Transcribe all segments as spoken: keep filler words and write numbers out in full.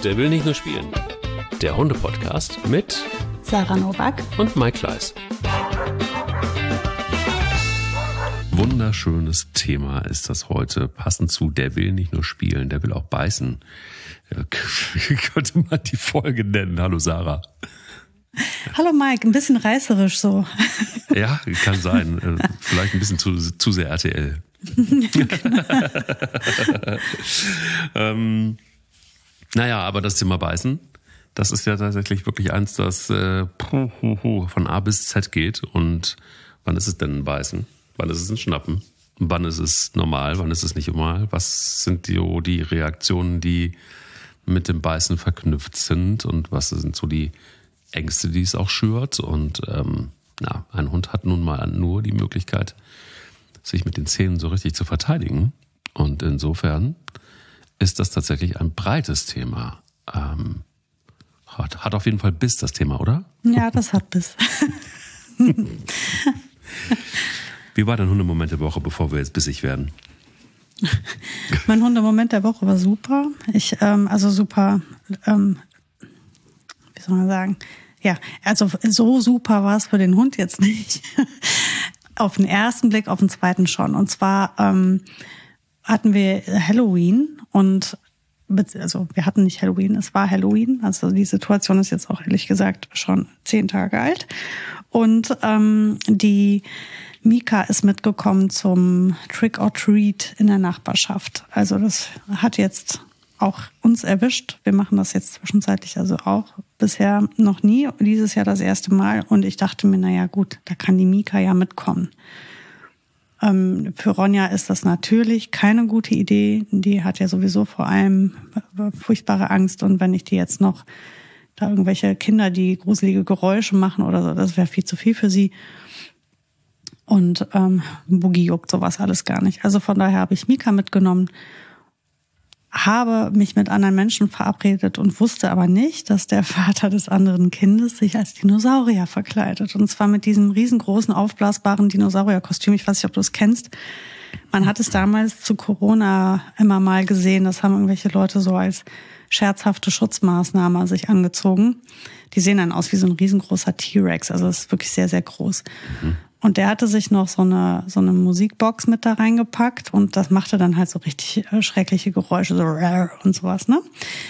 Der will nicht nur spielen. Der Hunde-Podcast mit Sarah Nowak und Mike Kleiss. Wunderschönes Thema ist das heute, passend zu Der will nicht nur spielen, der will auch beißen. Wie könnte man die Folge nennen? Hallo Sarah. Hallo Mike, ein bisschen reißerisch so. Ja, kann sein. Vielleicht ein bisschen zu, zu sehr R T L. ähm, naja, aber das Thema Beißen, das ist ja tatsächlich wirklich eins, das äh, puh, puh, puh, von A bis Z geht. Und wann ist es denn ein Beißen? Wann ist es ein Schnappen? Wann ist es normal? Wann ist es nicht normal? Was sind die, die Reaktionen, die mit dem Beißen verknüpft sind? Und was sind so die Ängste, die es auch schürt? Und ähm, na, ein Hund hat nun mal nur die Möglichkeit, sich mit den Zähnen so richtig zu verteidigen. Und insofern ist das tatsächlich ein breites Thema. Ähm, hat, hat auf jeden Fall Biss, das Thema, oder? Ja, das hat Biss. Wie war dein Hundemoment der Woche, bevor wir jetzt bissig werden? Mein Hundemoment der Woche war super. Ich, ähm, also super, ähm, wie soll man sagen? Ja, also so super war es für den Hund jetzt nicht. Auf den ersten Blick, auf den zweiten schon. Und zwar ähm, hatten wir Halloween und also wir hatten nicht Halloween, es war Halloween. Also die Situation ist jetzt auch ehrlich gesagt schon zehn Tage alt. Und ähm, die Mika ist mitgekommen zum Trick or Treat in der Nachbarschaft. Also das hat jetzt auch uns erwischt. Wir machen das jetzt zwischenzeitlich also auch bisher noch nie. Dieses Jahr das erste Mal. Und ich dachte mir, naja gut, da kann die Mika ja mitkommen. Ähm, für Ronja ist das natürlich keine gute Idee. Die hat ja sowieso vor allem furchtbare Angst. Und wenn ich die jetzt noch da irgendwelche Kinder, die gruselige Geräusche machen oder so, das wäre viel zu viel für sie. Und ähm, Boogie juckt sowas alles gar nicht. Also von daher habe ich Mika mitgenommen, habe mich mit anderen Menschen verabredet und wusste aber nicht, dass der Vater des anderen Kindes sich als Dinosaurier verkleidet. Und zwar mit diesem riesengroßen, aufblasbaren Dinosaurierkostüm. Ich weiß nicht, ob du es kennst. Man hat es damals zu Corona immer mal gesehen. Das haben irgendwelche Leute so als scherzhafte Schutzmaßnahme sich angezogen. Die sehen dann aus wie so ein riesengroßer T-Rex. Also das ist wirklich sehr, sehr groß. Mhm. Und der hatte sich noch so eine so eine Musikbox mit da reingepackt und das machte dann halt so richtig schreckliche Geräusche, so und sowas, ne?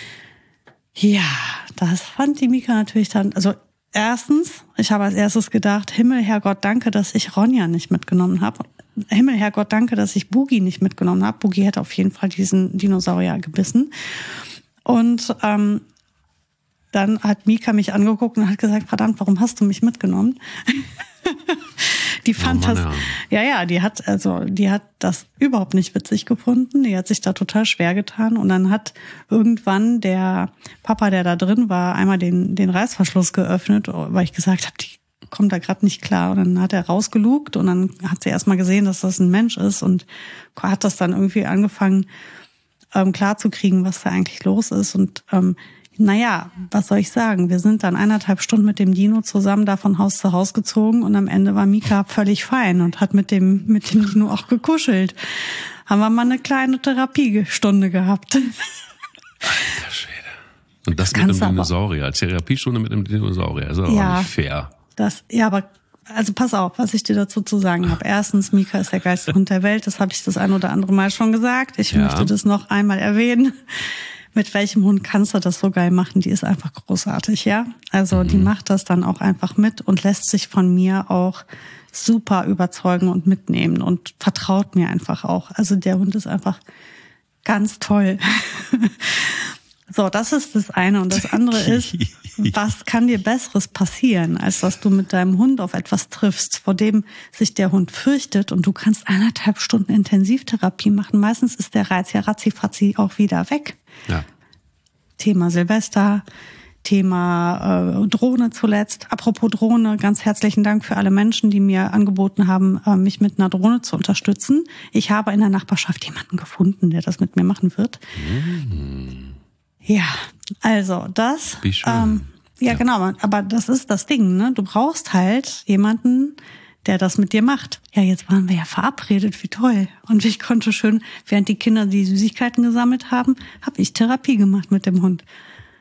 Ja, das fand die Mika natürlich dann, also erstens, ich habe als erstes gedacht, Himmel, Herrgott, danke, dass ich Ronja nicht mitgenommen habe. Himmel, Herrgott, danke, dass ich Boogie nicht mitgenommen habe. Boogie hätte auf jeden Fall diesen Dinosaurier gebissen. Und ähm, dann hat Mika mich angeguckt und hat gesagt, verdammt, warum hast du mich mitgenommen? Die fand oh Mann, das, ja. ja, ja, die hat, also, die hat das überhaupt nicht witzig gefunden. Die hat sich da total schwer getan. Und dann hat irgendwann der Papa, der da drin war, einmal den, den Reißverschluss geöffnet, weil ich gesagt habe, die kommt da gerade nicht klar. Und dann hat er rausgelugt und dann hat sie erstmal gesehen, dass das ein Mensch ist und hat das dann irgendwie angefangen, ähm, klarzukriegen, was da eigentlich los ist. Und, ähm, naja, was soll ich sagen? Wir sind dann eineinhalb Stunden mit dem Dino zusammen da von Haus zu Haus gezogen und am Ende war Mika völlig fein und hat mit dem mit dem Dino auch gekuschelt. Haben wir mal eine kleine Therapiestunde gehabt. Alter Schwede. Und das, das mit einem Dinosaurier. Therapiestunde mit einem Dinosaurier. Das ist aber ja, nicht fair. Das, ja, aber also pass auf, was ich dir dazu zu sagen habe. Erstens, Mika ist der geilste Hund der Welt. Das habe ich das ein oder andere Mal schon gesagt. Ich ja. möchte das noch einmal erwähnen. Mit welchem Hund kannst du das so geil machen? Die ist einfach großartig, ja? Also mhm. die macht das dann auch einfach mit und lässt sich von mir auch super überzeugen und mitnehmen und vertraut mir einfach auch. Also der Hund ist einfach ganz toll. So, das ist das eine. Und das andere ist, was kann dir Besseres passieren, als dass du mit deinem Hund auf etwas triffst, vor dem sich der Hund fürchtet und du kannst eineinhalb Stunden Intensivtherapie machen. Meistens ist der Reiz ja ratzifatzi auch wieder weg. Ja. Thema Silvester, Thema äh, Drohne zuletzt. Apropos Drohne, ganz herzlichen Dank für alle Menschen, die mir angeboten haben, äh, mich mit einer Drohne zu unterstützen. Ich habe in der Nachbarschaft jemanden gefunden, der das mit mir machen wird. Mhm. Ja, also das. Wie schön. Ähm, ja, ja, genau, aber das ist das Ding, ne? Du brauchst halt jemanden, der das mit dir macht. Ja, jetzt waren wir ja verabredet, wie toll. Und ich konnte schön, während die Kinder die Süßigkeiten gesammelt haben, habe ich Therapie gemacht mit dem Hund.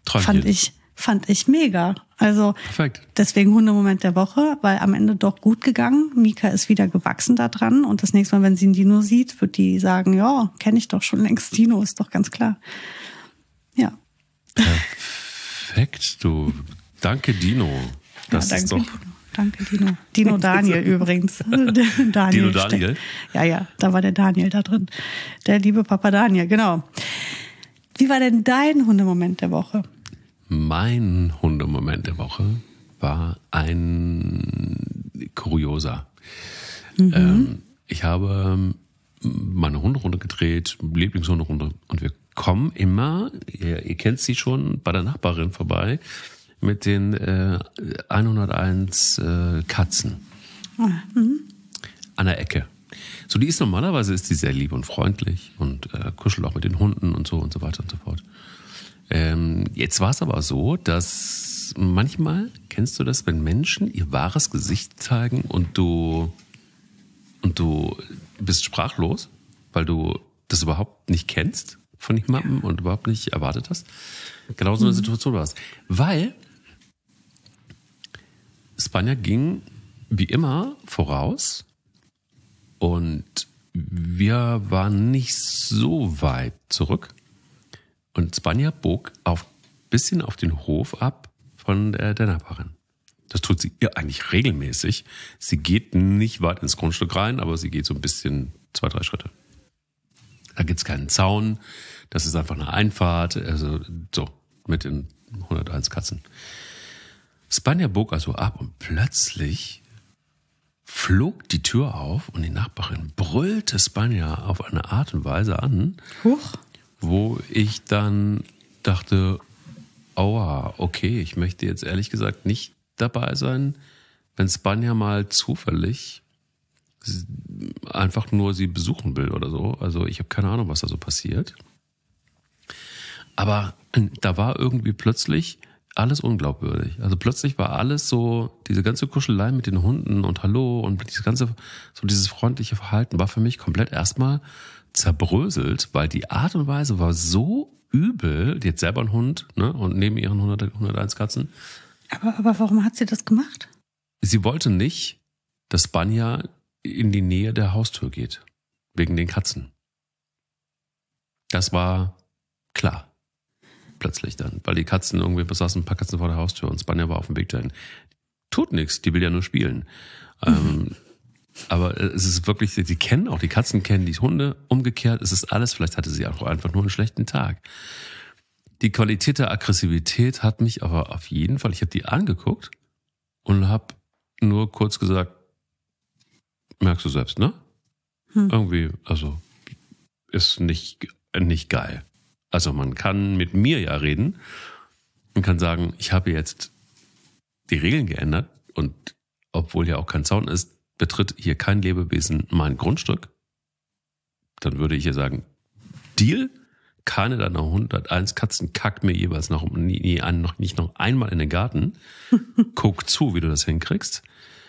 Träumchen. fand ich, fand ich mega. Also Perfekt. Deswegen Hundemoment der Woche, weil am Ende doch gut gegangen. Mika ist wieder gewachsen da dran und das nächste Mal, wenn sie einen Dino sieht, wird die sagen, ja, kenne ich doch schon längst Dino, ist doch ganz klar. Ja. Perfekt, du. Danke, Dino. Das ja, danke, ist doch. Dino. Danke, Dino. Dino Daniel übrigens. Daniel Dino Daniel? Steckt. Ja, ja, da war der Daniel da drin. Der liebe Papa Daniel, genau. Wie war denn dein Hundemoment der Woche? Mein Hundemoment der Woche war ein kurioser. Mhm. Ähm, ich habe meine Hunderunde gedreht, Lieblingshunderunde, und wir kommen immer, ihr, ihr kennt sie schon, bei der Nachbarin vorbei mit den äh, hunderteins äh, Katzen mhm. an der Ecke. So, die ist normalerweise ist die sehr lieb und freundlich und äh, kuschelt auch mit den Hunden und so und so weiter und so fort. Ähm, jetzt war es aber so, dass manchmal, kennst du das, wenn Menschen ihr wahres Gesicht zeigen und du und du bist sprachlos, weil du das überhaupt nicht kennst von jemandem und überhaupt nicht erwartet hast? Genau so eine Situation war es. Weil Spanja ging wie immer voraus und wir waren nicht so weit zurück. Und Spanja bog auf bisschen auf den Hof ab von der, der Nachbarin. Das tut sie ja eigentlich regelmäßig. Sie geht nicht weit ins Grundstück rein, aber sie geht so ein bisschen, zwei, drei Schritte. Da gibt's keinen Zaun. Das ist einfach eine Einfahrt. Also so, mit den hunderteins Katzen. Spanja bog also ab und plötzlich flog die Tür auf und die Nachbarin brüllte Spanja auf eine Art und Weise an, Huch. wo ich dann dachte, aua, okay, ich möchte jetzt ehrlich gesagt nicht dabei sein, wenn Spanja mal zufällig einfach nur sie besuchen will oder so. Also ich habe keine Ahnung, was da so passiert. Aber da war irgendwie plötzlich alles unglaubwürdig. Also plötzlich war alles so, diese ganze Kuschelei mit den Hunden und Hallo und dieses ganze, so dieses freundliche Verhalten war für mich komplett erstmal zerbröselt, weil die Art und Weise war so übel. Die hat selber einen Hund, ne, und neben ihren hunderteins Katzen. Aber, aber warum hat sie das gemacht? Sie wollte nicht, dass Spanja in die Nähe der Haustür geht. Wegen den Katzen. Das war klar. Plötzlich dann. Weil die Katzen irgendwie besaßen ein paar Katzen vor der Haustür und Spanja war auf dem Weg dahin. Tut nichts, die will ja nur spielen. Mhm. Ähm, aber es ist wirklich, die kennen auch, die Katzen kennen die Hunde. Umgekehrt ist es alles, vielleicht hatte sie auch einfach nur einen schlechten Tag. Die Qualität der Aggressivität hat mich aber auf jeden Fall, ich habe die angeguckt und habe nur kurz gesagt, merkst du selbst, ne? Hm. Irgendwie, also ist nicht, nicht geil. Also man kann mit mir ja reden und kann sagen, ich habe jetzt die Regeln geändert und obwohl ja auch kein Zaun ist, betritt hier kein Lebewesen mein Grundstück. Dann würde ich ja sagen, Deal, keine deiner hunderteins Katzen kackt mir jeweils noch, nie, nie, noch nicht noch einmal in den Garten. Guck zu, wie du das hinkriegst.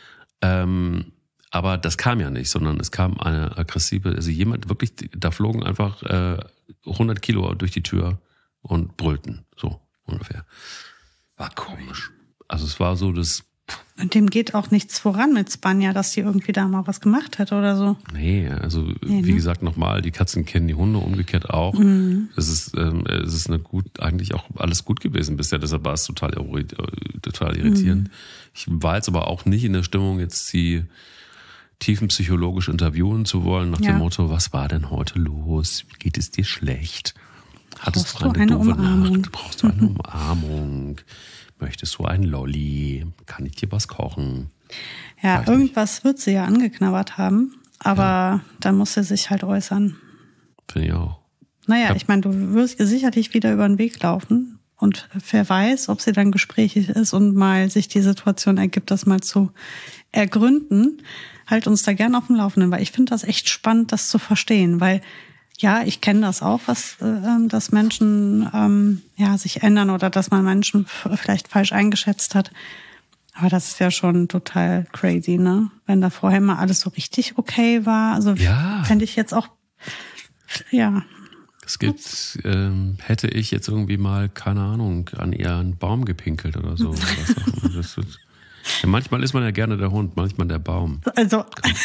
Ähm, aber das kam ja nicht, sondern es kam eine aggressive, also jemand wirklich, da flogen einfach äh, hundert Kilo durch die Tür und brüllten, so ungefähr. War komisch. Also es war so das... Und dem geht auch nichts voran mit Spanja, dass die irgendwie da mal was gemacht hat oder so. Nee, also nee, wie ne? gesagt nochmal, die Katzen kennen die Hunde, umgekehrt auch. Mhm. Es ist, ähm, es ist eine gut, eigentlich auch alles gut gewesen bisher, deshalb war es total, total irritierend. Mhm. Ich war jetzt aber auch nicht in der Stimmung, jetzt sie tiefenpsychologisch interviewen zu wollen, nach ja. dem Motto, was war denn heute los? Geht es dir schlecht? Hattest Brauchst du eine, eine doofe Umarmung? Nacht? Brauchst du eine mhm. Umarmung? Möchtest du ein Lolli? Kann ich dir was kochen? Ja, irgendwas nicht. Wird sie ja angeknabbert haben, aber ja. dann muss sie sich halt äußern. Finde ich auch. Naja, ich, ich meine, du wirst ihr sicherlich wieder über den Weg laufen und wer weiß, ob sie dann gesprächig ist und mal sich die Situation ergibt, das mal zu ergründen. Halt uns da gerne auf dem Laufenden, weil ich finde das echt spannend, das zu verstehen, weil ja, ich kenne das auch, was, äh, dass Menschen ähm, ja sich ändern oder dass man Menschen f- vielleicht falsch eingeschätzt hat. Aber das ist ja schon total crazy, ne? Wenn da vorher mal alles so richtig okay war. Also ja. fände ich jetzt auch, ja. Es gibt, ähm, hätte ich jetzt irgendwie mal, keine Ahnung, an ihren Baum gepinkelt oder so. Das wird, ja, manchmal ist man ja gerne der Hund, manchmal der Baum. Also.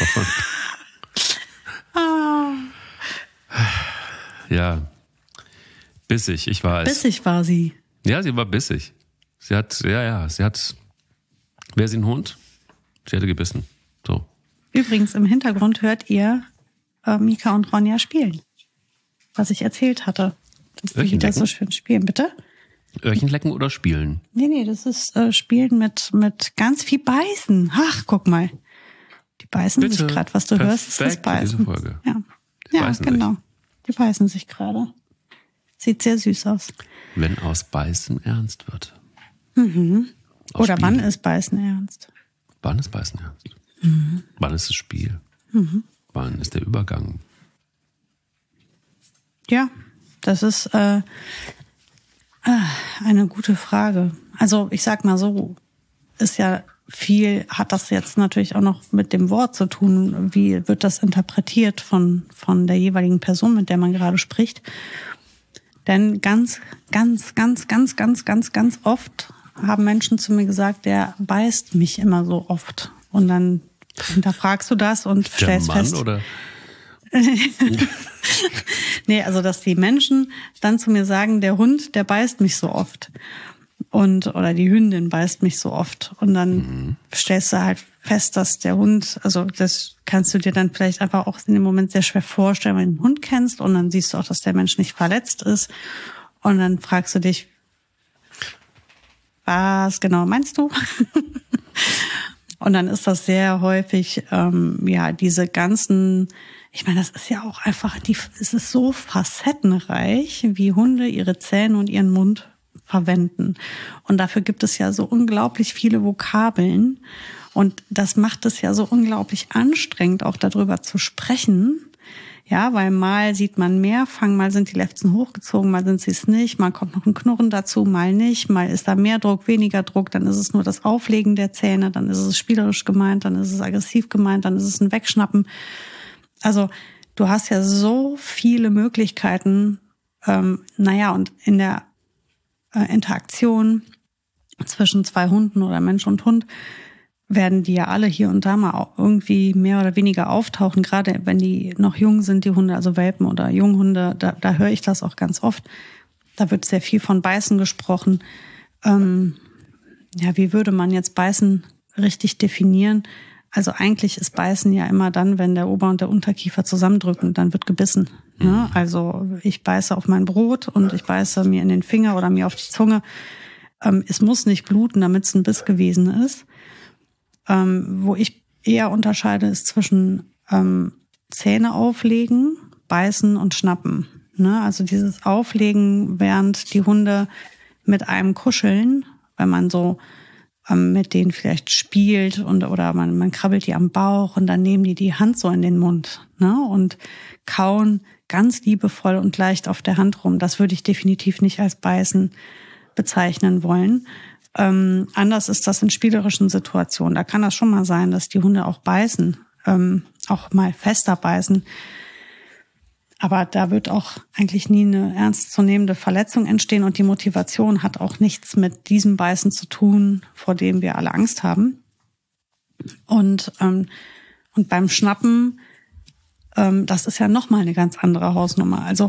ah. Ja, bissig, ich weiß. Bissig war sie. Ja, sie war bissig. Sie hat, ja, ja, sie hat, wäre sie ein Hund? Sie hätte gebissen. So. Übrigens, im Hintergrund hört ihr äh, Mika und Ronja spielen. Was ich erzählt hatte. Dass die wieder so schön spielen, bitte? Öhrchen lecken oder spielen? Nee, nee, das ist äh, Spielen mit, mit ganz viel Beißen. Ach, guck mal. Die beißen bitte. sich gerade. Was du Perfekt hörst, ist das Beißen. Diese Folge. Ja, Die ja beißen genau. sich. Die beißen sich gerade. Sieht sehr süß aus. Wenn aus Beißen ernst wird. Mhm. Oder Spielen. wann ist Beißen ernst? Wann ist Beißen ernst? Mhm. Wann ist das Spiel? Mhm. Wann ist der Übergang? Ja, das ist äh, eine gute Frage. Also ich sag mal so, ist ja viel, hat das jetzt natürlich auch noch mit dem Wort zu tun. Wie wird das interpretiert von, von der jeweiligen Person, mit der man gerade spricht? Denn ganz, ganz, ganz, ganz, ganz, ganz, ganz oft haben Menschen zu mir gesagt, der beißt mich immer so oft. Und dann hinterfragst du das und der stellst Mann, fest. Oder? Nee, also dass die Menschen dann zu mir sagen, der Hund, der beißt mich so oft. Und oder die Hündin beißt mich so oft. Und dann mhm. stellst du halt fest, dass der Hund, also das kannst du dir dann vielleicht einfach auch in dem Moment sehr schwer vorstellen, wenn du den Hund kennst. Und dann siehst du auch, dass der Mensch nicht verletzt ist. Und dann fragst du dich, was genau meinst du? Und dann ist das sehr häufig, ähm, ja, diese ganzen, ich meine, das ist ja auch einfach, die, es ist so facettenreich, wie Hunde ihre Zähne und ihren Mund verwenden. Und dafür gibt es ja so unglaublich viele Vokabeln. Und das macht es ja so unglaublich anstrengend, auch darüber zu sprechen. Ja, weil mal sieht man mehr Fang, mal sind die Lefzen hochgezogen, mal sind sie es nicht, mal kommt noch ein Knurren dazu, mal nicht, mal ist da mehr Druck, weniger Druck, dann ist es nur das Auflegen der Zähne, dann ist es spielerisch gemeint, dann ist es aggressiv gemeint, dann ist es ein Wegschnappen. Also du hast ja so viele Möglichkeiten, ähm, naja, und in der äh, Interaktion zwischen zwei Hunden oder Mensch und Hund werden die ja alle hier und da mal auch irgendwie mehr oder weniger auftauchen, gerade wenn die noch jung sind, die Hunde, also Welpen oder Junghunde, da, da höre ich das auch ganz oft. Da wird sehr viel von Beißen gesprochen. Ähm, ja, wie würde man jetzt Beißen richtig definieren? Also eigentlich ist Beißen ja immer dann, wenn der Ober- und der Unterkiefer zusammendrücken, dann wird gebissen. Mhm. Ne? Also ich beiße auf mein Brot und ich beiße mir in den Finger oder mir auf die Zunge. Ähm, es muss nicht bluten, damit es ein Biss gewesen ist. Ähm, wo ich eher unterscheide, ist zwischen ähm, Zähne auflegen, beißen und schnappen. Ne? Also dieses Auflegen, während die Hunde mit einem kuscheln, wenn man so ähm, mit denen vielleicht spielt und oder man, man krabbelt die am Bauch und dann nehmen die die Hand so in den Mund, ne? Und kauen ganz liebevoll und leicht auf der Hand rum. Das würde ich definitiv nicht als Beißen bezeichnen wollen. Ähm, anders ist das in spielerischen Situationen. Da kann das schon mal sein, dass die Hunde auch beißen, ähm, auch mal fester beißen. Aber da wird auch eigentlich nie eine ernstzunehmende Verletzung entstehen und die Motivation hat auch nichts mit diesem Beißen zu tun, vor dem wir alle Angst haben. Und ähm, und beim Schnappen, ähm, das ist ja nochmal eine ganz andere Hausnummer. Also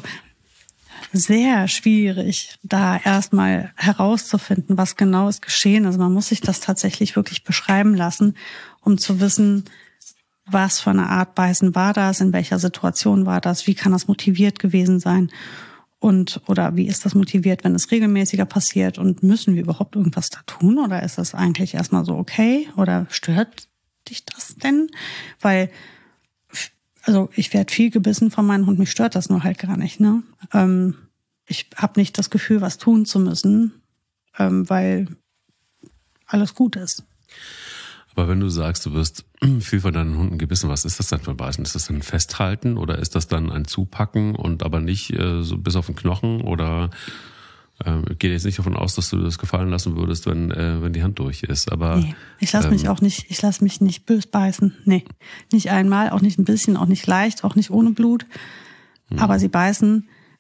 sehr schwierig, da erstmal herauszufinden, was genau ist geschehen. Also man muss sich das tatsächlich wirklich beschreiben lassen, um zu wissen, was für eine Art Beißen war das, in welcher Situation war das, wie kann das motiviert gewesen sein und oder wie ist das motiviert, wenn es regelmäßiger passiert und müssen wir überhaupt irgendwas da tun oder ist das eigentlich erstmal so okay oder stört dich das denn? Weil Also ich werde viel gebissen von meinem Hund, mich stört das nur halt gar nicht. Ne? Ähm, ich habe nicht das Gefühl, was tun zu müssen, ähm, weil alles gut ist. Aber wenn du sagst, du wirst viel von deinen Hunden gebissen, was ist das dann für ein Beißen? Ist das dann Festhalten oder ist das dann ein Zupacken und aber nicht äh, so bis auf den Knochen? Oder äh, ich gehe jetzt nicht davon aus, dass du das gefallen lassen würdest, wenn äh, wenn die Hand durch ist. Aber nee, ich lasse mich ähm, auch nicht, ich lasse mich nicht bös beißen. Nee, nicht einmal, auch nicht ein bisschen, auch nicht leicht, auch nicht ohne Blut. Mhm. Aber sie beißen.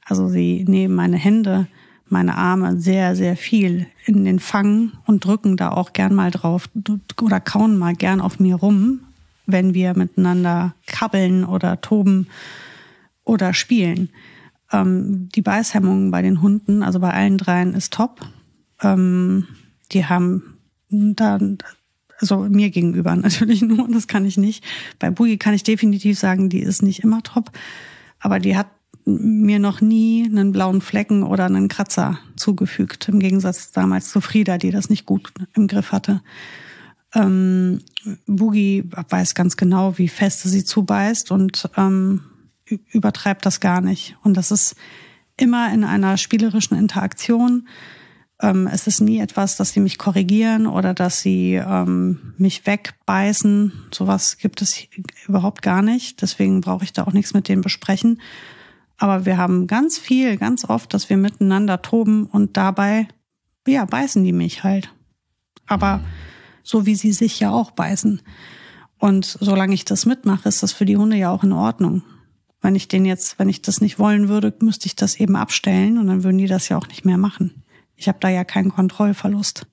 Also sie nehmen meine Hände, meine Arme sehr, sehr viel in den Fang und drücken da auch gern mal drauf oder kauen mal gern auf mir rum, wenn wir miteinander krabbeln oder toben oder spielen. Ähm, die Beißhemmung bei den Hunden, also bei allen dreien, ist top. Ähm, die haben da, also mir gegenüber natürlich nur, das kann ich nicht. Bei Boogie kann ich definitiv sagen, die ist nicht immer top, aber die hat mir noch nie einen blauen Flecken oder einen Kratzer zugefügt, im Gegensatz damals zu Frieda, die das nicht gut im Griff hatte. Ähm, Boogie weiß ganz genau, wie feste sie zubeißt und ähm, übertreibt das gar nicht. Und das ist immer in einer spielerischen Interaktion. Ähm, es ist nie etwas, dass sie mich korrigieren oder dass sie ähm, mich wegbeißen. Sowas gibt es überhaupt gar nicht. Deswegen brauche ich da auch nichts mit denen besprechen. Aber wir haben ganz viel, ganz oft, dass wir miteinander toben und dabei, ja, beißen die mich halt. Aber so wie sie sich ja auch beißen. Und solange ich das mitmache, ist das für die Hunde ja auch in Ordnung. Wenn ich den jetzt, wenn ich das nicht wollen würde, müsste ich das eben abstellen und dann würden die das ja auch nicht mehr machen. Ich habe da ja keinen Kontrollverlust.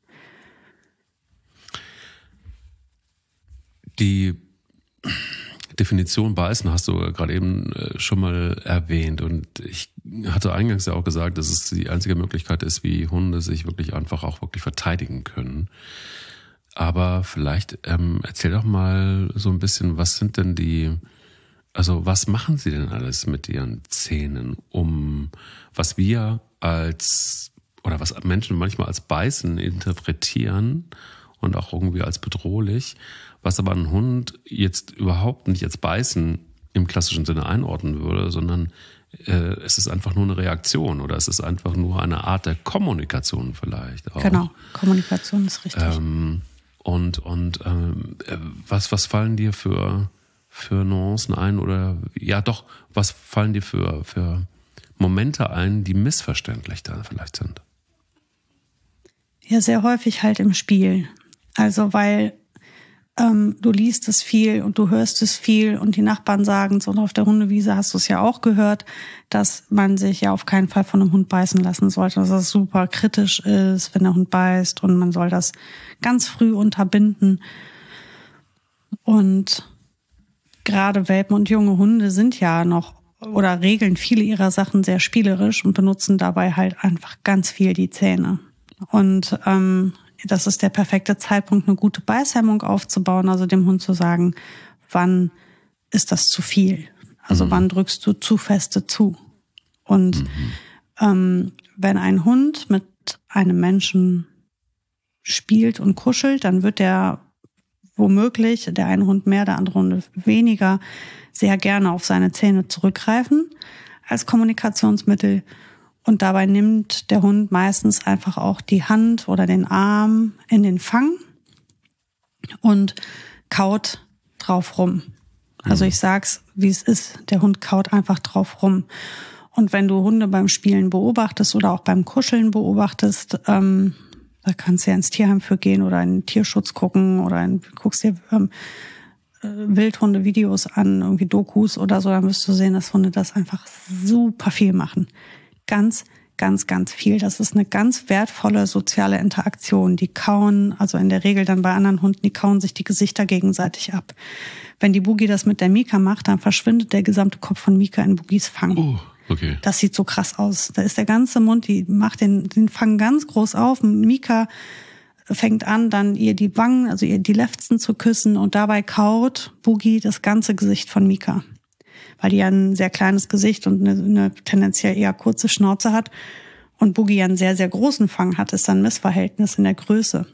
Die Definition beißen hast du gerade eben schon mal erwähnt und ich hatte eingangs ja auch gesagt, dass es die einzige Möglichkeit ist, wie Hunde sich wirklich einfach auch wirklich verteidigen können. Aber vielleicht ähm, erzähl doch mal so ein bisschen, was sind denn die, also was machen sie denn alles mit ihren Zähnen, um was wir als, oder was Menschen manchmal als Beißen interpretieren und auch irgendwie als bedrohlich, was aber ein Hund jetzt überhaupt nicht als Beißen im klassischen Sinne einordnen würde, sondern äh, es ist einfach nur eine Reaktion oder es ist einfach nur eine Art der Kommunikation vielleicht auch. Genau, Kommunikation ist richtig. Ähm, und und ähm, was, was fallen dir für, für Nuancen ein oder ja doch, was fallen dir für, für Momente ein, die missverständlich da vielleicht sind? Ja, sehr häufig halt im Spiel. Also weil ähm, du liest es viel und du hörst es viel und die Nachbarn sagen es und auf der Hundewiese hast du es ja auch gehört, dass man sich ja auf keinen Fall von einem Hund beißen lassen sollte, dass es super kritisch ist, wenn der Hund beißt und man soll das ganz früh unterbinden. Und gerade Welpen und junge Hunde sind ja noch oder regeln viele ihrer Sachen sehr spielerisch und benutzen dabei halt einfach ganz viel die Zähne. Und ähm, das ist der perfekte Zeitpunkt, eine gute Beißhemmung aufzubauen, also dem Hund zu sagen, wann ist das zu viel? Also mhm. wann drückst du zu feste zu? Und mhm. ähm, wenn ein Hund mit einem Menschen spielt und kuschelt, dann wird der womöglich, der eine Hund mehr, der andere Hund weniger, sehr gerne auf seine Zähne zurückgreifen als Kommunikationsmittel. Und dabei nimmt der Hund meistens einfach auch die Hand oder den Arm in den Fang und kaut drauf rum. Also ich sag's, wie es ist. Der Hund kaut einfach drauf rum. Und wenn du Hunde beim Spielen beobachtest oder auch beim Kuscheln beobachtest, ähm, da kannst du ja ins Tierheim für gehen oder in den Tierschutz gucken oder in, guckst dir ähm, Wildhunde-Videos an, irgendwie Dokus oder so, dann wirst du sehen, dass Hunde das einfach super viel machen. Ganz, ganz, ganz viel. Das ist eine ganz wertvolle soziale Interaktion. Die kauen, also in der Regel dann bei anderen Hunden, die kauen sich die Gesichter gegenseitig ab. Wenn die Boogie das mit der Mika macht, dann verschwindet der gesamte Kopf von Mika in Boogies Fang. Oh, okay. Das sieht so krass aus. Da ist der ganze Mund, die macht den, den Fang ganz groß auf. Mika fängt an, dann ihr die Wangen, also ihr die Lefzen zu küssen und dabei kaut Boogie das ganze Gesicht von Mika. Weil die ja ein sehr kleines Gesicht und eine, eine tendenziell eher kurze Schnauze hat und Boogie ja einen sehr, sehr großen Fang hat, ist dann ein Missverhältnis in der Größe.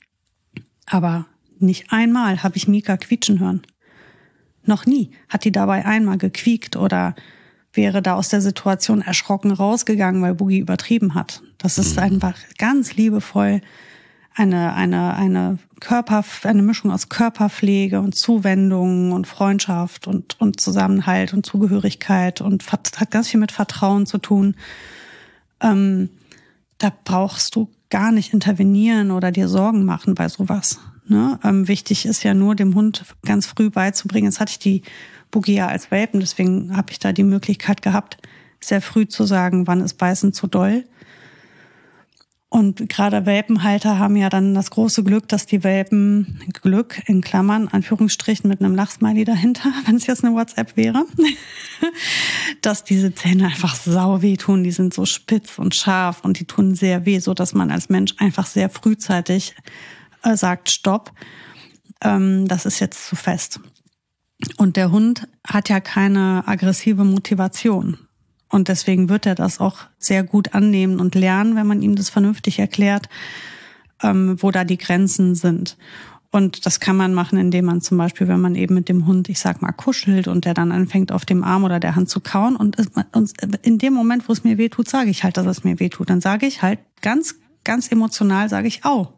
Aber nicht einmal habe ich Mika quietschen hören. Noch nie hat die dabei einmal gequiekt oder wäre da aus der Situation erschrocken rausgegangen, weil Boogie übertrieben hat. Das ist einfach ganz liebevoll eine eine eine Körper eine Mischung aus Körperpflege und Zuwendung und Freundschaft und und Zusammenhalt und Zugehörigkeit und hat ganz viel mit Vertrauen zu tun. Ähm, da brauchst du gar nicht intervenieren oder dir Sorgen machen bei sowas. Ne? Ähm, wichtig ist ja nur, dem Hund ganz früh beizubringen. Jetzt hatte ich die Boogie ja als Welpen, deswegen habe ich da die Möglichkeit gehabt, sehr früh zu sagen, wann ist Beißen zu doll. Und gerade Welpenhalter haben ja dann das große Glück, dass die Welpen, Glück in Klammern, Anführungsstrichen mit einem Lachsmiley dahinter, wenn es jetzt eine WhatsApp wäre, dass diese Zähne einfach sau weh tun. Die sind so spitz und scharf und die tun sehr weh, so dass man als Mensch einfach sehr frühzeitig äh, sagt, stopp, ähm, das ist jetzt zu fest. Und der Hund hat ja keine aggressive Motivation. Und deswegen wird er das auch sehr gut annehmen und lernen, wenn man ihm das vernünftig erklärt, ähm, wo da die Grenzen sind. Und das kann man machen, indem man zum Beispiel, wenn man eben mit dem Hund, ich sag mal, kuschelt und der dann anfängt, auf dem Arm oder der Hand zu kauen. Und, es, und in dem Moment, wo es mir wehtut, sage ich halt, dass es mir wehtut. Dann sage ich halt ganz, ganz emotional, sage ich, au.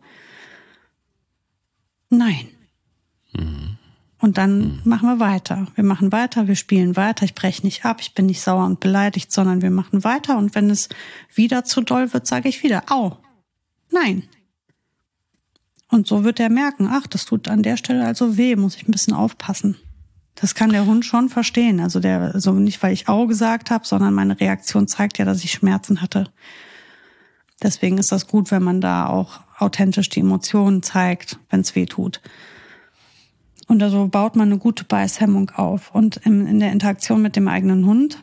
Nein. Mhm. Und dann mhm. machen wir weiter. Wir machen weiter, wir spielen weiter. Ich breche nicht ab, ich bin nicht sauer und beleidigt, sondern wir machen weiter. Und wenn es wieder zu doll wird, sage ich wieder, au, nein. Und so wird er merken, ach, das tut an der Stelle also weh, muss ich ein bisschen aufpassen. Das kann der Hund schon verstehen. Also der, also nicht, weil ich au gesagt habe, sondern meine Reaktion zeigt ja, dass ich Schmerzen hatte. Deswegen ist das gut, wenn man da auch authentisch die Emotionen zeigt, wenn es weh tut. Und also baut man eine gute Beißhemmung auf. Und in, in der Interaktion mit dem eigenen Hund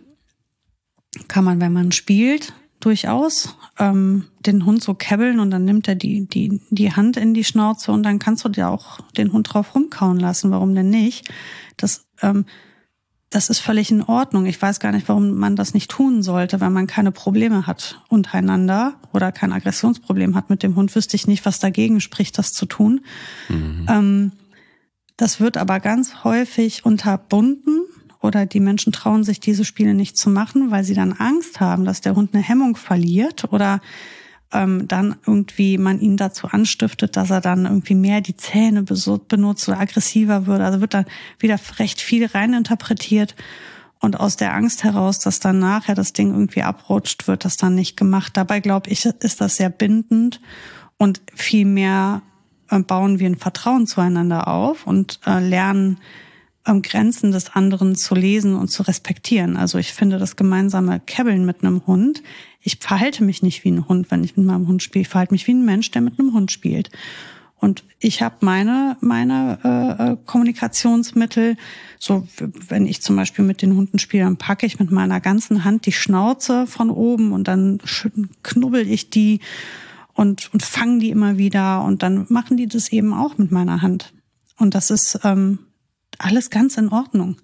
kann man, wenn man spielt, durchaus ähm, den Hund so käbbeln und dann nimmt er die, die, die Hand in die Schnauze und dann kannst du dir auch den Hund drauf rumkauen lassen. Warum denn nicht? Das, ähm, das ist völlig in Ordnung. Ich weiß gar nicht, warum man das nicht tun sollte, wenn man keine Probleme hat untereinander oder kein Aggressionsproblem hat mit dem Hund. Wüsste ich nicht, was dagegen spricht, das zu tun. Mhm. Ähm, Das wird aber ganz häufig unterbunden oder die Menschen trauen sich, diese Spiele nicht zu machen, weil sie dann Angst haben, dass der Hund eine Hemmung verliert oder ähm, dann irgendwie man ihn dazu anstiftet, dass er dann irgendwie mehr die Zähne benutzt oder aggressiver wird. Also wird dann wieder recht viel reininterpretiert und aus der Angst heraus, dass dann nachher das Ding irgendwie abrutscht, wird das dann nicht gemacht. Dabei, glaube ich, ist das sehr bindend und viel mehr bauen wir ein Vertrauen zueinander auf und äh, lernen, ähm, Grenzen des anderen zu lesen und zu respektieren. Also ich finde das gemeinsame Käbbeln mit einem Hund, ich verhalte mich nicht wie ein Hund, wenn ich mit meinem Hund spiele. Ich verhalte mich wie ein Mensch, der mit einem Hund spielt. Und ich habe meine meine äh, Kommunikationsmittel, so wenn ich zum Beispiel mit den Hunden spiele, dann packe ich mit meiner ganzen Hand die Schnauze von oben und dann knubbel ich die und und fangen die immer wieder und dann machen die das eben auch mit meiner Hand. Und das ist ähm, alles ganz in Ordnung.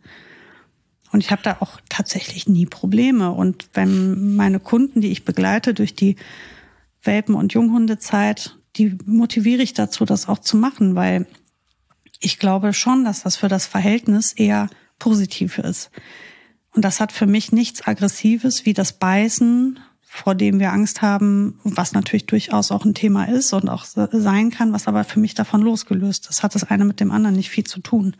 Und ich habe da auch tatsächlich nie Probleme. Und wenn meine Kunden, die ich begleite durch die Welpen- und Junghundezeit, die motiviere ich dazu, das auch zu machen, weil ich glaube schon, dass das für das Verhältnis eher positiv ist. Und das hat für mich nichts Aggressives wie das Beißen, vor dem wir Angst haben, was natürlich durchaus auch ein Thema ist und auch sein kann, was aber für mich davon losgelöst ist. Hat das eine mit dem anderen nicht viel zu tun.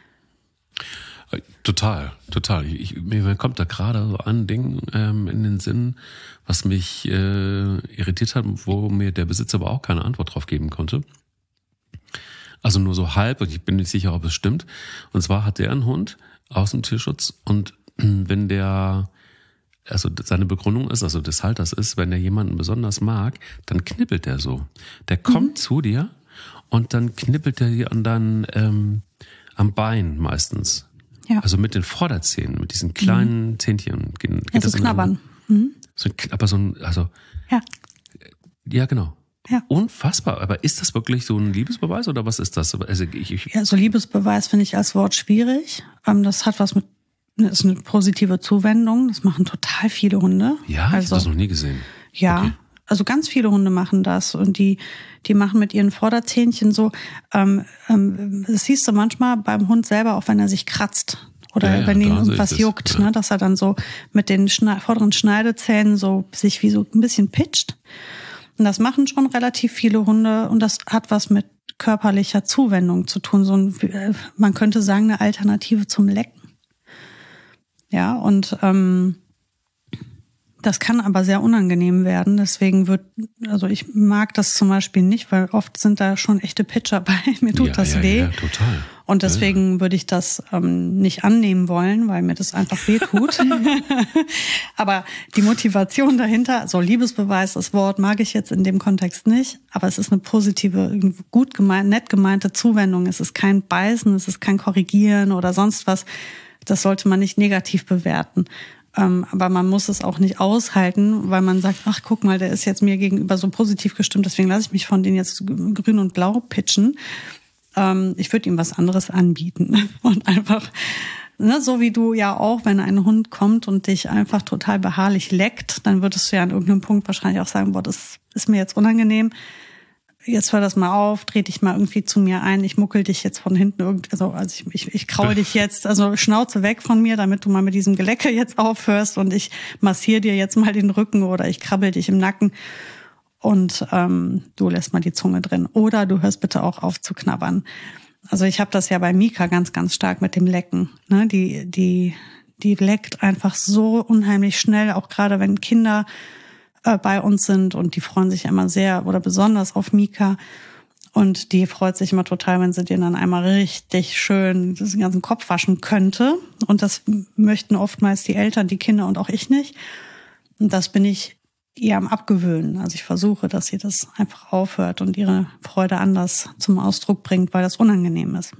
Total, total. Ich, mir kommt da gerade so ein Ding ähm, in den Sinn, was mich äh, irritiert hat, wo mir der Besitzer aber auch keine Antwort drauf geben konnte. Also nur so halb, und ich bin nicht sicher, ob es stimmt. Und zwar hat der einen Hund aus dem Tierschutz und wenn der, also seine Begründung ist, also des Halters ist, wenn der jemanden besonders mag, dann knippelt der so. Der kommt mhm. zu dir und dann knippelt der dir an dein, ähm, am Bein meistens. Ja. Also mit den Vorderzähnen, mit diesen kleinen mhm. Zähnchen. Geht, geht also das knabbern. Mhm. So, aber so ein, also. Ja. Ja, genau. Ja. Unfassbar. Aber ist das wirklich so ein Liebesbeweis oder was ist das? Also ich, ich ja, so Liebesbeweis finde ich als Wort schwierig. Das hat was mit, das ist eine positive Zuwendung. Das machen total viele Hunde. Ja, also, ich habe das noch nie gesehen. Ja. Okay. Also ganz viele Hunde machen das und die die machen mit ihren Vorderzähnchen so, ähm, ähm, das siehst du manchmal beim Hund selber, auch wenn er sich kratzt oder ja, ja, wenn ihn irgendwas juckt, ja. ne, dass er dann so mit den Schne- vorderen Schneidezähnen so sich wie so ein bisschen pitcht. Und das machen schon relativ viele Hunde und das hat was mit körperlicher Zuwendung zu tun. So ein, man könnte sagen, eine Alternative zum Lecken. Ja, und ähm, Das kann aber sehr unangenehm werden. Deswegen wird, also ich mag das zum Beispiel nicht, weil oft sind da schon echte Pitcher bei. Mir tut ja, das ja, weh. Ja, total. Und deswegen ja. würde ich das ähm, nicht annehmen wollen, weil mir das einfach weh tut. Aber die Motivation dahinter, so Liebesbeweis, das Wort mag ich jetzt in dem Kontext nicht, aber es ist eine positive, gut gemeint, nett gemeinte Zuwendung. Es ist kein Beißen, es ist kein Korrigieren oder sonst was. Das sollte man nicht negativ bewerten. Ähm, aber man muss es auch nicht aushalten, weil man sagt, ach guck mal, der ist jetzt mir gegenüber so positiv gestimmt, deswegen lasse ich mich von denen jetzt grün und blau pitchen. Ähm, ich würde ihm was anderes anbieten und einfach, ne, so wie du ja auch, wenn ein Hund kommt und dich einfach total beharrlich leckt, dann würdest du ja an irgendeinem Punkt wahrscheinlich auch sagen, boah, das ist mir jetzt unangenehm. Jetzt hör das mal auf, dreh dich mal irgendwie zu mir ein, ich muckel dich jetzt von hinten irgendwie, also, also ich, ich, ich kraul dich jetzt, also Schnauze weg von mir, damit du mal mit diesem Gelecke jetzt aufhörst und ich massiere dir jetzt mal den Rücken oder ich krabbel dich im Nacken und ähm, du lässt mal die Zunge drin. Oder du hörst bitte auch auf zu knabbern. Also ich habe das ja bei Mika ganz, ganz stark mit dem Lecken. Ne? Die, die, die leckt einfach so unheimlich schnell, auch gerade wenn Kinder bei uns sind und die freuen sich immer sehr oder besonders auf Mika und die freut sich immer total, wenn sie dir dann einmal richtig schön den ganzen Kopf waschen könnte und das möchten oftmals die Eltern, die Kinder und auch ich nicht und das bin ich ihr am Abgewöhnen. Also ich versuche, dass sie das einfach aufhört und ihre Freude anders zum Ausdruck bringt, weil das unangenehm ist.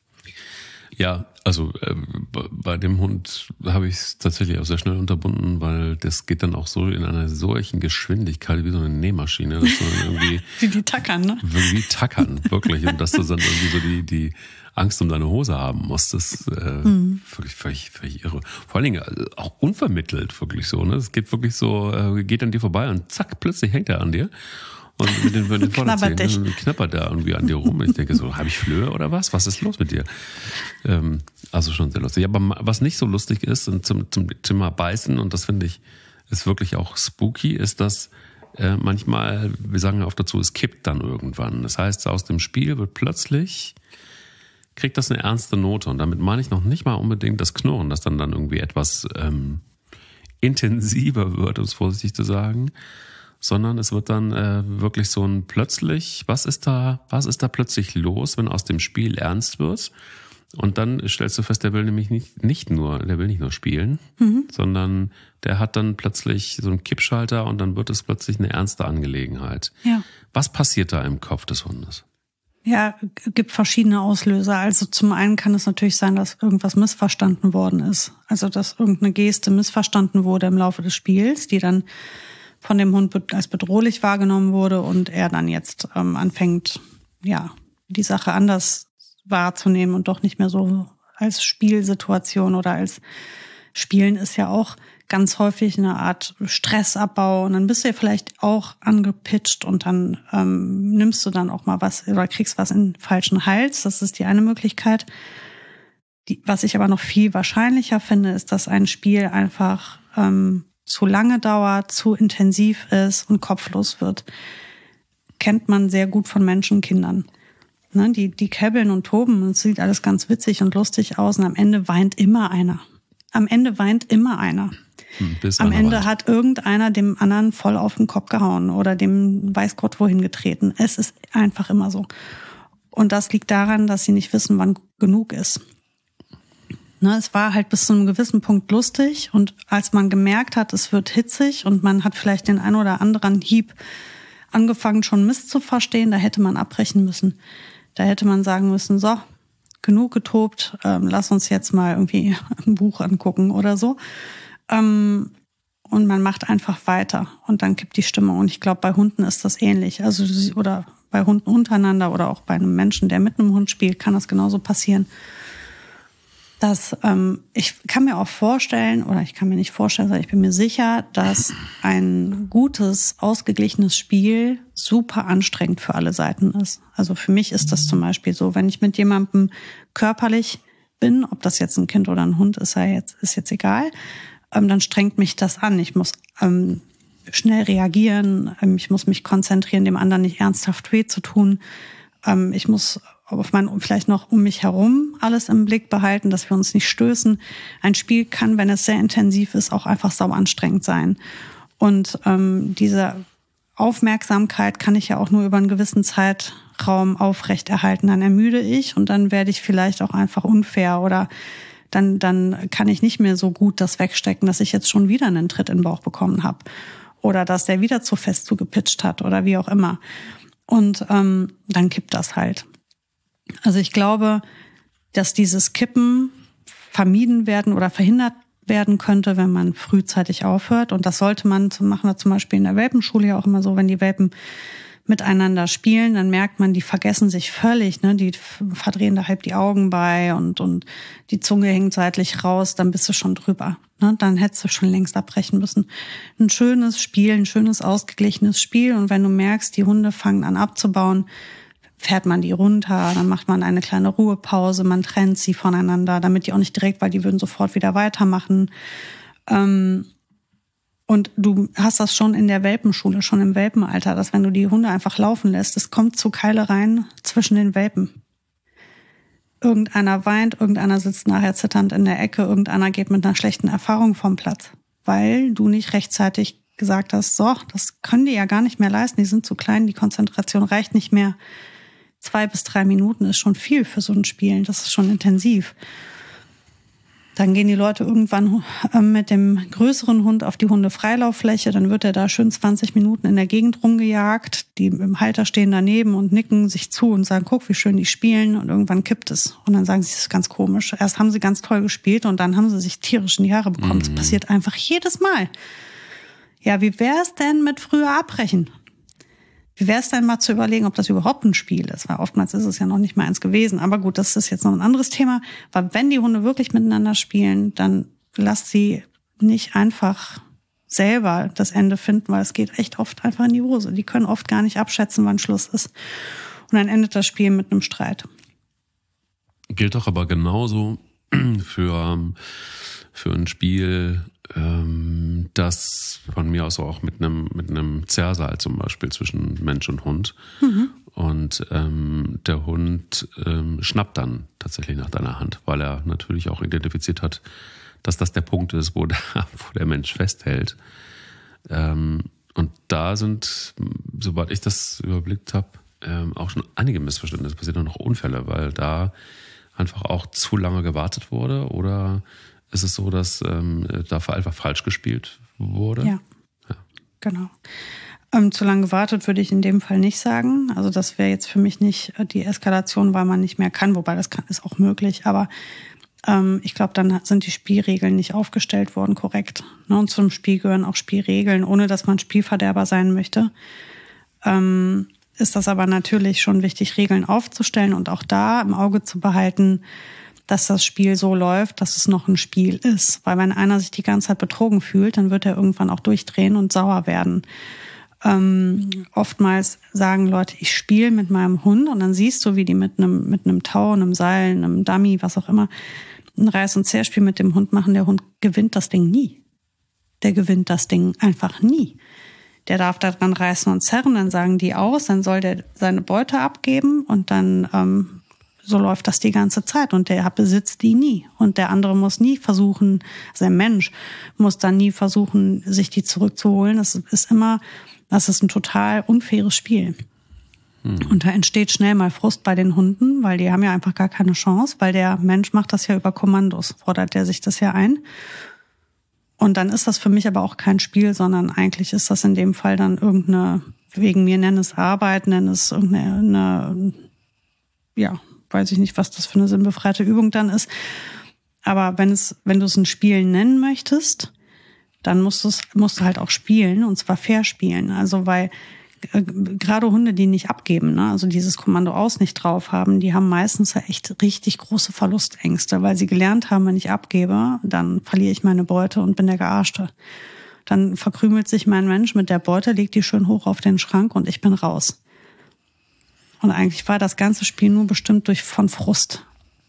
Ja, also äh, bei dem Hund habe ich es tatsächlich auch sehr schnell unterbunden, weil das geht dann auch so in einer solchen Geschwindigkeit wie so eine Nähmaschine, dass du dann irgendwie wie die tackern, ne? Wie tackern, wirklich. Und dass du dann irgendwie so die die Angst um deine Hose haben musst, das äh, mhm. wirklich völlig, völlig irre. Vor allen Dingen auch unvermittelt, wirklich so. Ne, es geht wirklich so, äh, geht an dir vorbei und zack, plötzlich hängt er an dir. Und mit den, mit den Vorderzähnen knabbert er irgendwie an dir rum. Ich denke so, habe ich Flöhe oder was? Was ist los mit dir? Ähm, also schon sehr lustig. Aber was nicht so lustig ist, und zum, zum Thema Beißen, und das finde ich, ist wirklich auch spooky, ist, dass äh, manchmal, wir sagen ja oft dazu, es kippt dann irgendwann. Das heißt, aus dem Spiel wird plötzlich, kriegt das eine ernste Note. Und damit meine ich noch nicht mal unbedingt das Knurren, das dann dann irgendwie etwas ähm, intensiver wird, um es vorsichtig zu sagen, sondern es wird dann äh, wirklich so ein plötzlich, was ist da, was ist da plötzlich los, wenn aus dem Spiel ernst wird? Und dann stellst du fest, der will nämlich nicht, nicht nur, der will nicht nur spielen, mhm. sondern der hat dann plötzlich so einen Kippschalter und dann wird es plötzlich eine ernste Angelegenheit. Ja. Was passiert da im Kopf des Hundes? Ja, gibt verschiedene Auslöser. Also zum einen kann es natürlich sein, dass irgendwas missverstanden worden ist. Also dass irgendeine Geste missverstanden wurde im Laufe des Spiels, die dann von dem Hund als bedrohlich wahrgenommen wurde und er dann jetzt ähm, anfängt, ja, die Sache anders wahrzunehmen und doch nicht mehr so als Spielsituation oder als Spielen ist ja auch ganz häufig eine Art Stressabbau und dann bist du ja vielleicht auch angepitcht und dann ähm, nimmst du dann auch mal was oder kriegst was in den falschen Hals. Das ist die eine Möglichkeit. Die, was ich aber noch viel wahrscheinlicher finde, ist, dass ein Spiel einfach ähm, zu lange dauert, zu intensiv ist und kopflos wird. Kennt man sehr gut von Menschen, Kindern. Ne, die, die käbbeln und toben und es sieht alles ganz witzig und lustig aus und am Ende weint immer einer. Am Ende weint immer einer. Bis am Ende weint. hat irgendeiner dem anderen voll auf den Kopf gehauen oder dem weiß Gott wohin getreten. Es ist einfach immer so. Und das liegt daran, dass sie nicht wissen, wann genug ist. Ne, es war halt bis zu einem gewissen Punkt lustig und als man gemerkt hat, es wird hitzig und man hat vielleicht den ein oder anderen Hieb angefangen schon misszuverstehen, da hätte man abbrechen müssen. Da hätte man sagen müssen, so, genug getobt, ähm, lass uns jetzt mal irgendwie ein Buch angucken oder so. Ähm, und man macht einfach weiter und dann kippt die Stimmung. Und ich glaube, bei Hunden ist das ähnlich. Also oder bei Hunden untereinander oder auch bei einem Menschen, der mit einem Hund spielt, kann das genauso passieren. Dass ähm, ich kann mir auch vorstellen, oder ich kann mir nicht vorstellen, sondern ich bin mir sicher, dass ein gutes, ausgeglichenes Spiel super anstrengend für alle Seiten ist. Also für mich ist das zum Beispiel so, wenn ich mit jemandem körperlich bin, ob das jetzt ein Kind oder ein Hund ist, ja jetzt, ist jetzt egal, ähm, dann strengt mich das an. Ich muss ähm, schnell reagieren, ähm, ich muss mich konzentrieren, dem anderen nicht ernsthaft weh zu tun. Ähm, ich muss auf mein, vielleicht noch um mich herum alles im Blick behalten, dass wir uns nicht stößen. Ein Spiel kann, wenn es sehr intensiv ist, auch einfach sau anstrengend sein. Und ähm, diese Aufmerksamkeit kann ich ja auch nur über einen gewissen Zeitraum aufrechterhalten. Dann ermüde ich und dann werde ich vielleicht auch einfach unfair oder dann, dann kann ich nicht mehr so gut das wegstecken, dass ich jetzt schon wieder einen Tritt in den Bauch bekommen habe oder dass der wieder zu fest zugepitcht hat oder wie auch immer. Und ähm, dann kippt das halt. Also ich glaube, dass dieses Kippen vermieden werden oder verhindert werden könnte, wenn man frühzeitig aufhört. Und das sollte man, machen wir zum Beispiel in der Welpenschule ja auch immer so, wenn die Welpen miteinander spielen, dann merkt man, die vergessen sich völlig, ne? Die verdrehen da halb die Augen bei und, und die Zunge hängt seitlich raus, dann bist du schon drüber. Ne? Dann hättest du schon längst abbrechen müssen. Ein schönes Spiel, ein schönes, ausgeglichenes Spiel. Und wenn du merkst, die Hunde fangen an abzubauen, fährt man die runter, dann macht man eine kleine Ruhepause, man trennt sie voneinander, damit die auch nicht direkt, weil die würden sofort wieder weitermachen. Ähm, und du hast das schon in der Welpenschule, schon im Welpenalter, dass wenn du die Hunde einfach laufen lässt, es kommt zu Keilereien zwischen den Welpen. Irgendeiner weint, irgendeiner sitzt nachher zitternd in der Ecke, irgendeiner geht mit einer schlechten Erfahrung vom Platz, weil du nicht rechtzeitig gesagt hast, so, das können die ja gar nicht mehr leisten, die sind zu klein, die Konzentration reicht nicht mehr. Zwei bis drei Minuten ist schon viel für so ein Spielen, das ist schon intensiv. Dann gehen die Leute irgendwann mit dem größeren Hund auf die Hundefreilauffläche, dann wird er da schön zwanzig Minuten in der Gegend rumgejagt. Die im Halter stehen daneben und nicken sich zu und sagen, guck, wie schön die spielen. Und irgendwann kippt es. Und dann sagen sie, das ist ganz komisch. Erst haben sie ganz toll gespielt und dann haben sie sich tierisch in die Haare bekommen. Das passiert einfach jedes Mal. Ja, wie wär's denn mit früher abbrechen? Wie wäre es denn mal zu überlegen, ob das überhaupt ein Spiel ist? Weil oftmals ist es ja noch nicht mal eins gewesen. Aber gut, das ist jetzt noch ein anderes Thema. Weil wenn die Hunde wirklich miteinander spielen, dann lasst sie nicht einfach selber das Ende finden, weil es geht echt oft einfach in die Hose. Die können oft gar nicht abschätzen, wann Schluss ist. Und dann endet das Spiel mit einem Streit. Gilt doch aber genauso für, für ein Spiel, ähm, das von mir aus auch mit einem mit einem Zerrsaal zum Beispiel zwischen Mensch und Hund. Mhm. Und ähm, der Hund ähm, schnappt dann tatsächlich nach deiner Hand, weil er natürlich auch identifiziert hat, dass das der Punkt ist, wo der, wo der Mensch festhält. Ähm, und da sind, soweit ich das überblickt habe, ähm, auch schon einige Missverständnisse passiert und noch Unfälle, weil da einfach auch zu lange gewartet wurde, oder ist es so, dass ähm, da einfach falsch gespielt wurde? Ja, ja. Genau. Ähm, zu lange gewartet würde ich in dem Fall nicht sagen. Also das wäre jetzt für mich nicht die Eskalation, weil man nicht mehr kann, wobei das kann, ist auch möglich. Aber ähm, ich glaube, dann sind die Spielregeln nicht aufgestellt worden korrekt. Ne? Und zum Spiel gehören auch Spielregeln, ohne dass man Spielverderber sein möchte. Ähm, ist das aber natürlich schon wichtig, Regeln aufzustellen und auch da im Auge zu behalten, dass das Spiel so läuft, dass es noch ein Spiel ist. Weil wenn einer sich die ganze Zeit betrogen fühlt, dann wird er irgendwann auch durchdrehen und sauer werden. Ähm, oftmals sagen Leute, ich spiele mit meinem Hund, und dann siehst du, wie die mit einem mit einem Tau, einem Seil, einem Dummy, was auch immer, ein Reiß- und Zerrspiel mit dem Hund machen. Der Hund gewinnt das Ding nie. Der gewinnt das Ding einfach nie. Der darf da dran reißen und zerren, dann sagen die aus, dann soll der seine Beute abgeben und dann ähm, so läuft das die ganze Zeit und der besitzt die nie. Und der andere muss nie versuchen, also der Mensch muss dann nie versuchen, sich die zurückzuholen. Das ist immer, das ist ein total unfaires Spiel. Hm. Und da entsteht schnell mal Frust bei den Hunden, weil die haben ja einfach gar keine Chance, weil der Mensch macht das ja über Kommandos, fordert der sich das ja ein. Und dann ist das für mich aber auch kein Spiel, sondern eigentlich ist das in dem Fall dann irgendeine, wegen mir nenne es Arbeit, nenne es irgendeine, eine, ja, weiß ich nicht, was das für eine sinnbefreite Übung dann ist. Aber wenn es, wenn du es ein Spiel nennen möchtest, dann musst du es, musst du halt auch spielen, und zwar fair spielen. Also, weil äh, gerade Hunde, die nicht abgeben, ne, also dieses Kommando aus nicht drauf haben, die haben meistens ja echt richtig große Verlustängste, weil sie gelernt haben, wenn ich abgebe, dann verliere ich meine Beute und bin der Gearschte. Dann verkrümelt sich mein Mensch mit der Beute, legt die schön hoch auf den Schrank und ich bin raus. Und eigentlich war das ganze Spiel nur bestimmt durch von Frust.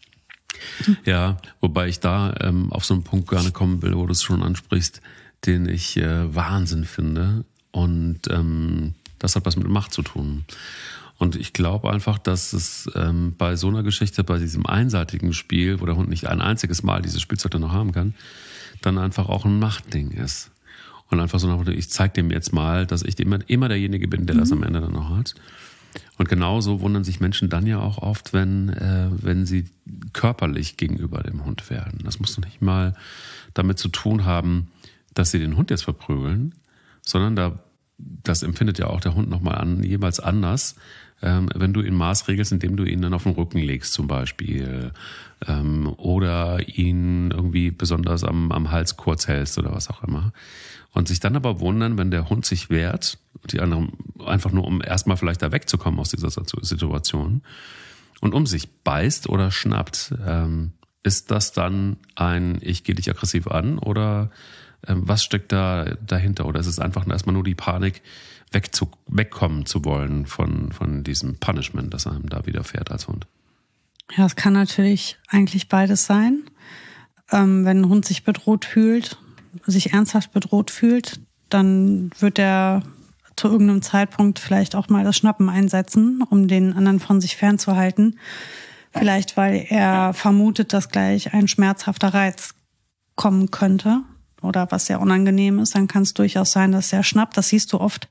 Ja, wobei ich da ähm, auf so einen Punkt gerne kommen will, wo du es schon ansprichst, den ich äh, Wahnsinn finde. Und ähm, das hat was mit Macht zu tun. Und ich glaube einfach, dass es ähm, bei so einer Geschichte, bei diesem einseitigen Spiel, wo der Hund nicht ein einziges Mal dieses Spielzeug dann noch haben kann, dann einfach auch ein Machtding ist. Und einfach so nach, ich zeig dem jetzt mal, dass ich immer, immer derjenige bin, der mhm. das am Ende dann noch hat. Und genauso wundern sich Menschen dann ja auch oft, wenn, äh, wenn sie körperlich gegenüber dem Hund werden. Das muss doch nicht mal damit zu tun haben, dass sie den Hund jetzt verprügeln, sondern da, das empfindet ja auch der Hund nochmal an, jeweils anders, ähm, wenn du ihn maßregelst, indem du ihn dann auf den Rücken legst zum Beispiel, ähm, oder ihn irgendwie besonders am, am Hals kurz hältst oder was auch immer. Und sich dann aber wundern, wenn der Hund sich wehrt, die anderen einfach nur, um erstmal vielleicht da wegzukommen aus dieser Situation, und um sich beißt oder schnappt, ähm, ist das dann ein, ich gehe dich aggressiv an, oder ähm, was steckt da dahinter? Oder ist es einfach erstmal nur die Panik, wegzu, wegkommen zu wollen von, von diesem Punishment, das einem da widerfährt als Hund? Ja, es kann natürlich eigentlich beides sein. Ähm, wenn ein Hund sich bedroht fühlt, sich ernsthaft bedroht fühlt, dann wird er zu irgendeinem Zeitpunkt vielleicht auch mal das Schnappen einsetzen, um den anderen von sich fernzuhalten. Vielleicht, weil er vermutet, dass gleich ein schmerzhafter Reiz kommen könnte oder was sehr unangenehm ist. Dann kann es durchaus sein, dass er schnappt. Das siehst du oft,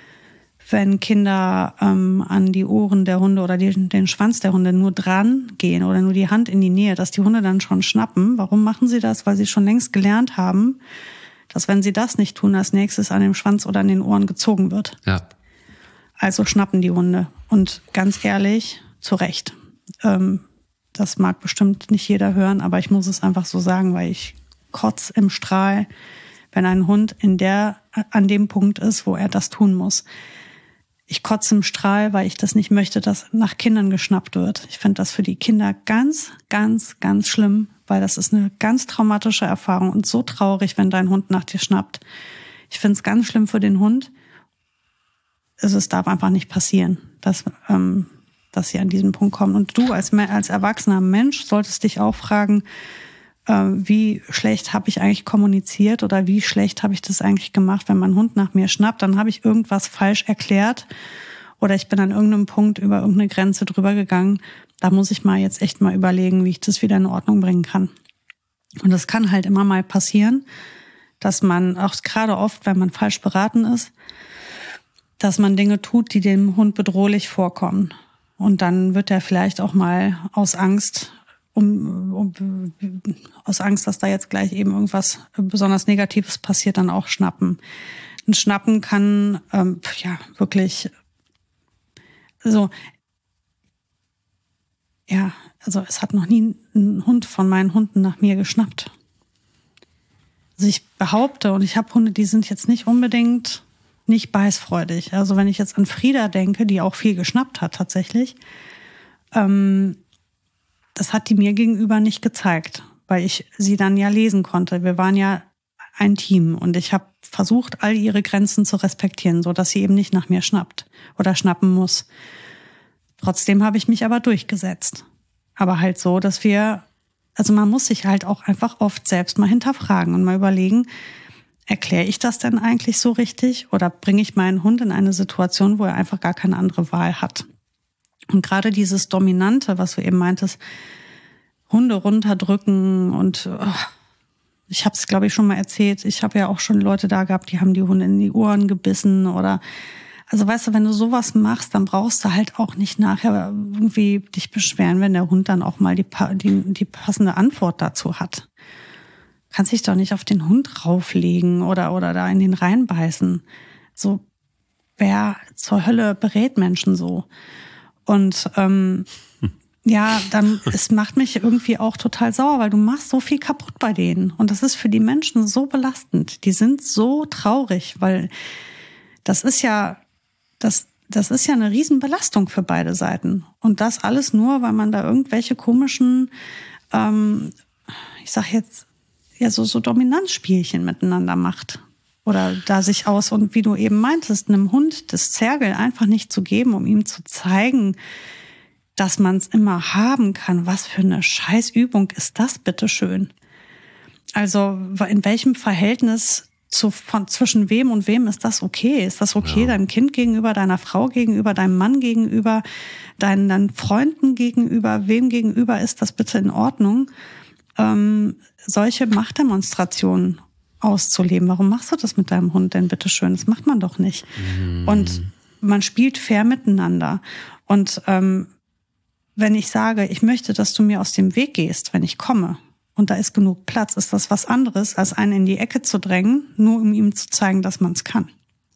wenn Kinder ähm, an die Ohren der Hunde oder die, den Schwanz der Hunde nur dran gehen oder nur die Hand in die Nähe, dass die Hunde dann schon schnappen. Warum machen sie das? Weil sie schon längst gelernt haben, dass wenn sie das nicht tun, als nächstes an dem Schwanz oder an den Ohren gezogen wird. Ja. Also schnappen die Hunde. Und ganz ehrlich, zu Recht. Ähm, das mag bestimmt nicht jeder hören, aber ich muss es einfach so sagen, weil ich kotz im Strahl, wenn ein Hund in der, an dem Punkt ist, wo er das tun muss. Ich kotze im Strahl, weil ich das nicht möchte, dass nach Kindern geschnappt wird. Ich finde das für die Kinder ganz, ganz, ganz schlimm, weil das ist eine ganz traumatische Erfahrung und so traurig, wenn dein Hund nach dir schnappt. Ich finde es ganz schlimm für den Hund. Also es darf einfach nicht passieren, dass, ähm, dass sie an diesen Punkt kommen. Und du als, als erwachsener Mensch solltest dich auch fragen, wie schlecht habe ich eigentlich kommuniziert oder wie schlecht habe ich das eigentlich gemacht, wenn mein Hund nach mir schnappt, dann habe ich irgendwas falsch erklärt oder ich bin an irgendeinem Punkt über irgendeine Grenze drüber gegangen. Da muss ich mal jetzt echt mal überlegen, wie ich das wieder in Ordnung bringen kann. Und das kann halt immer mal passieren, dass man auch gerade oft, wenn man falsch beraten ist, dass man Dinge tut, die dem Hund bedrohlich vorkommen. Und dann wird er vielleicht auch mal aus Angst Um, um, aus Angst, dass da jetzt gleich eben irgendwas besonders Negatives passiert, dann auch schnappen. Ein Schnappen kann ähm, ja wirklich, also ja, also es hat noch nie ein Hund von meinen Hunden nach mir geschnappt. Also ich behaupte, und ich habe Hunde, die sind jetzt nicht unbedingt nicht beißfreudig. Also wenn ich jetzt an Frieda denke, die auch viel geschnappt hat tatsächlich, ähm, das hat die mir gegenüber nicht gezeigt, weil ich sie dann ja lesen konnte. Wir waren ja ein Team und ich habe versucht, all ihre Grenzen zu respektieren, so dass sie eben nicht nach mir schnappt oder schnappen muss. Trotzdem habe ich mich aber durchgesetzt. Aber halt so, dass wir, also man muss sich halt auch einfach oft selbst mal hinterfragen und mal überlegen, erkläre ich das denn eigentlich so richtig oder bringe ich meinen Hund in eine Situation, wo er einfach gar keine andere Wahl hat? Und gerade dieses Dominante, was du eben meintest, Hunde runterdrücken und oh, ich habe es, glaube ich, schon mal erzählt, ich habe ja auch schon Leute da gehabt, die haben die Hunde in die Ohren gebissen oder, also weißt du, wenn du sowas machst, dann brauchst du halt auch nicht nachher irgendwie dich beschweren, wenn der Hund dann auch mal die, die, die passende Antwort dazu hat. Du kannst dich doch nicht auf den Hund rauflegen oder, oder da in den reinbeißen. So, wer zur Hölle berät Menschen so? Und ähm, ja, dann es macht mich irgendwie auch total sauer, weil du machst so viel kaputt bei denen. Und das ist für die Menschen so belastend. Die sind so traurig, weil das ist ja, das, das ist ja eine Riesenbelastung für beide Seiten. Und das alles nur, weil man da irgendwelche komischen, ähm, ich sag jetzt, ja, so, so Dominanzspielchen miteinander macht. Oder da sich aus, und wie du eben meintest, einem Hund das Zergel einfach nicht zu geben, um ihm zu zeigen, dass man es immer haben kann. Was für eine Scheißübung ist das, bitteschön? Also in welchem Verhältnis zu, von, zwischen wem und wem ist das okay? Ist das okay, ja, deinem Kind gegenüber, deiner Frau gegenüber, deinem Mann gegenüber, deinen, deinen Freunden gegenüber? Wem gegenüber ist das bitte in Ordnung? Ähm, solche Machtdemonstrationen auszuleben. Warum machst du das mit deinem Hund denn bitteschön? Das macht man doch nicht. Mhm. Und man spielt fair miteinander. Und ähm, wenn ich sage, ich möchte, dass du mir aus dem Weg gehst, wenn ich komme, und da ist genug Platz, ist das was anderes, als einen in die Ecke zu drängen, nur um ihm zu zeigen, dass man es kann.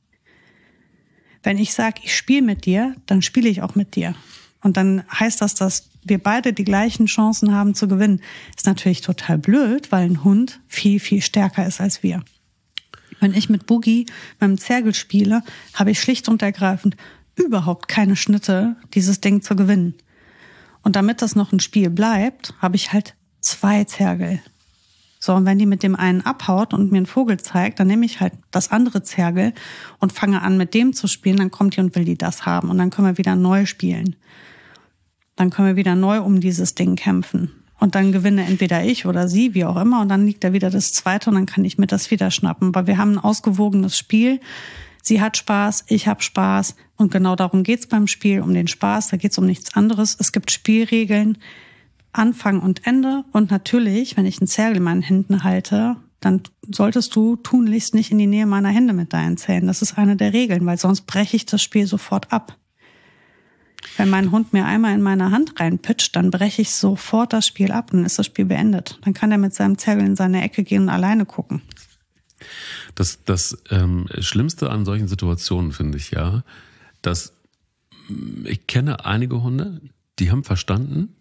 Wenn ich sage, ich spiele mit dir, dann spiele ich auch mit dir. Und dann heißt das, dass wir beide die gleichen Chancen haben zu gewinnen. Ist natürlich total blöd, weil ein Hund viel, viel stärker ist als wir. Wenn ich mit Boogie beim Zergel spiele, habe ich schlicht und ergreifend überhaupt keine Schnitte, dieses Ding zu gewinnen. Und damit das noch ein Spiel bleibt, habe ich halt zwei Zergel. So, und wenn die mit dem einen abhaut und mir einen Vogel zeigt, dann nehme ich halt das andere Zergel und fange an, mit dem zu spielen. Dann kommt die und will die das haben. Und dann können wir wieder neu spielen. Dann können wir wieder neu um dieses Ding kämpfen. Und dann gewinne entweder ich oder sie, wie auch immer. Und dann liegt da wieder das Zweite und dann kann ich mir das wieder schnappen. Weil wir haben ein ausgewogenes Spiel. Sie hat Spaß, ich habe Spaß. Und genau darum geht's beim Spiel, um den Spaß. Da geht's um nichts anderes. Es gibt Spielregeln, Anfang und Ende. Und natürlich, wenn ich einen Zergel in meinen Händen halte, dann solltest du tunlichst nicht in die Nähe meiner Hände mit deinen Zähnen. Das ist eine der Regeln, weil sonst breche ich das Spiel sofort ab. Wenn mein Hund mir einmal in meine Hand reinpitcht, dann breche ich sofort das Spiel ab, dann ist das Spiel beendet. Dann kann er mit seinem Zergel in seine Ecke gehen und alleine gucken. Das, das ähm, Schlimmste an solchen Situationen finde ich ja, dass ich kenne einige Hunde, die haben verstanden,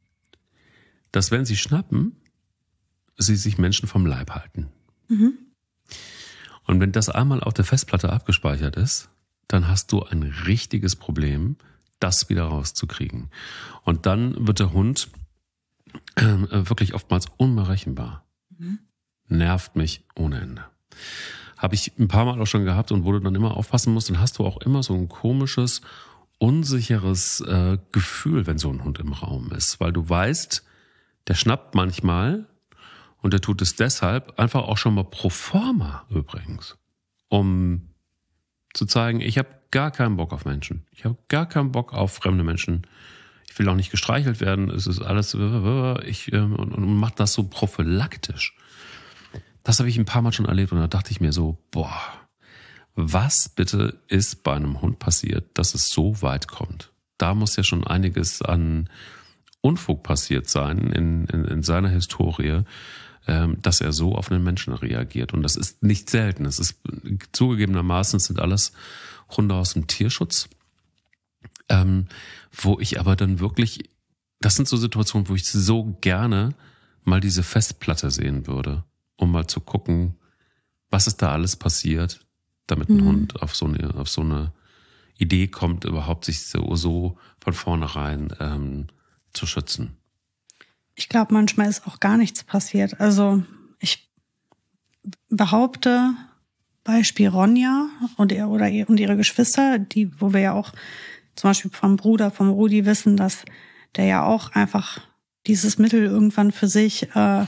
dass wenn sie schnappen, sie sich Menschen vom Leib halten. Mhm. Und wenn das einmal auf der Festplatte abgespeichert ist, dann hast du ein richtiges Problem, das wieder rauszukriegen. Und dann wird der Hund äh, wirklich oftmals unberechenbar. Mhm. Nervt mich ohne Ende. Habe ich ein paar Mal auch schon gehabt und wo du dann immer aufpassen musst, dann hast du auch immer so ein komisches, unsicheres äh, Gefühl, wenn so ein Hund im Raum ist. Weil du weißt, der schnappt manchmal und der tut es deshalb einfach auch schon mal pro forma übrigens, um zu zeigen, ich habe gar keinen Bock auf Menschen. Ich habe gar keinen Bock auf fremde Menschen. Ich will auch nicht gestreichelt werden. Es ist alles, ich ähm, und, und mache das so prophylaktisch. Das habe ich ein paar Mal schon erlebt und da dachte ich mir so, boah, was bitte ist bei einem Hund passiert, dass es so weit kommt? Da muss ja schon einiges an Unfug passiert sein in, in, in seiner Historie, ähm, dass er so auf einen Menschen reagiert. Und das ist nicht selten. Es ist zugegebenermaßen, es sind alles Hunde aus dem Tierschutz, ähm, wo ich aber dann wirklich, das sind so Situationen, wo ich so gerne mal diese Festplatte sehen würde, um mal zu gucken, was ist da alles passiert, damit ein mhm. Hund auf so eine, auf so eine Idee kommt, überhaupt sich so, so von vornherein ähm, zu schützen. Ich glaube, manchmal ist auch gar nichts passiert. Also ich behaupte, Beispiel Ronja und, ihr, oder ihr, und ihre Geschwister, die, wo wir ja auch zum Beispiel vom Bruder, vom Rudi wissen, dass der ja auch einfach dieses Mittel irgendwann für sich äh,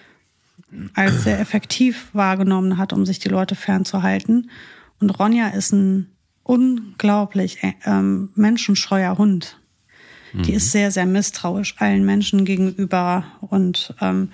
als sehr effektiv wahrgenommen hat, um sich die Leute fernzuhalten. Und Ronja ist ein unglaublich ähm, menschenscheuer Hund. Mhm. Die ist sehr, sehr misstrauisch allen Menschen gegenüber und ähm,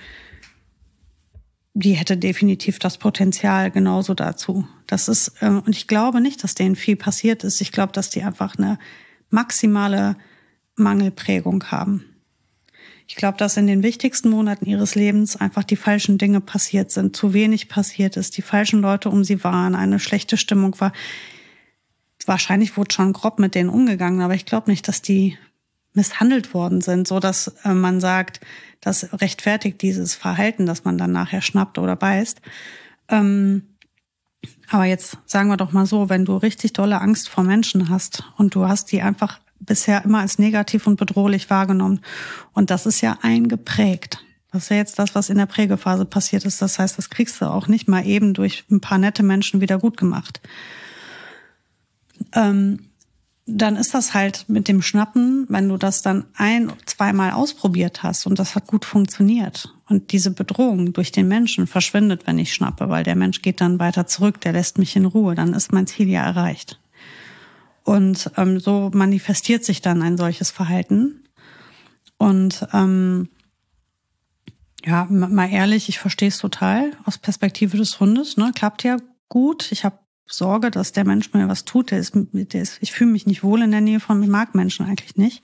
die hätte definitiv das Potenzial genauso dazu. Das ist, ähm, und ich glaube nicht, dass denen viel passiert ist. Ich glaube, dass die einfach eine maximale Mangelprägung haben. Ich glaube, dass in den wichtigsten Monaten ihres Lebens einfach die falschen Dinge passiert sind, zu wenig passiert ist, die falschen Leute um sie waren, eine schlechte Stimmung war. Wahrscheinlich wurde schon grob mit denen umgegangen, aber ich glaube nicht, dass die misshandelt worden sind, so dass äh, man sagt, das rechtfertigt dieses Verhalten, dass man dann nachher schnappt oder beißt. Ähm, aber jetzt sagen wir doch mal so, wenn du richtig dolle Angst vor Menschen hast und du hast die einfach bisher immer als negativ und bedrohlich wahrgenommen und das ist ja eingeprägt. Das ist ja jetzt das, was in der Prägephase passiert ist. Das heißt, das kriegst du auch nicht mal eben durch ein paar nette Menschen wieder gut gemacht. Ähm, dann ist das halt mit dem Schnappen, wenn du das dann ein-, zweimal ausprobiert hast und das hat gut funktioniert und diese Bedrohung durch den Menschen verschwindet, wenn ich schnappe, weil der Mensch geht dann weiter zurück, der lässt mich in Ruhe, dann ist mein Ziel ja erreicht. Und ähm, so manifestiert sich dann ein solches Verhalten. Und ähm, Ja, mal ehrlich, ich verstehe es total aus Perspektive des Hundes. Ne? Klappt ja gut. Ich habe Sorge, dass der Mensch mir was tut. Der ist, der ist, ich fühle mich nicht wohl in der Nähe von, ich mag Menschen eigentlich nicht.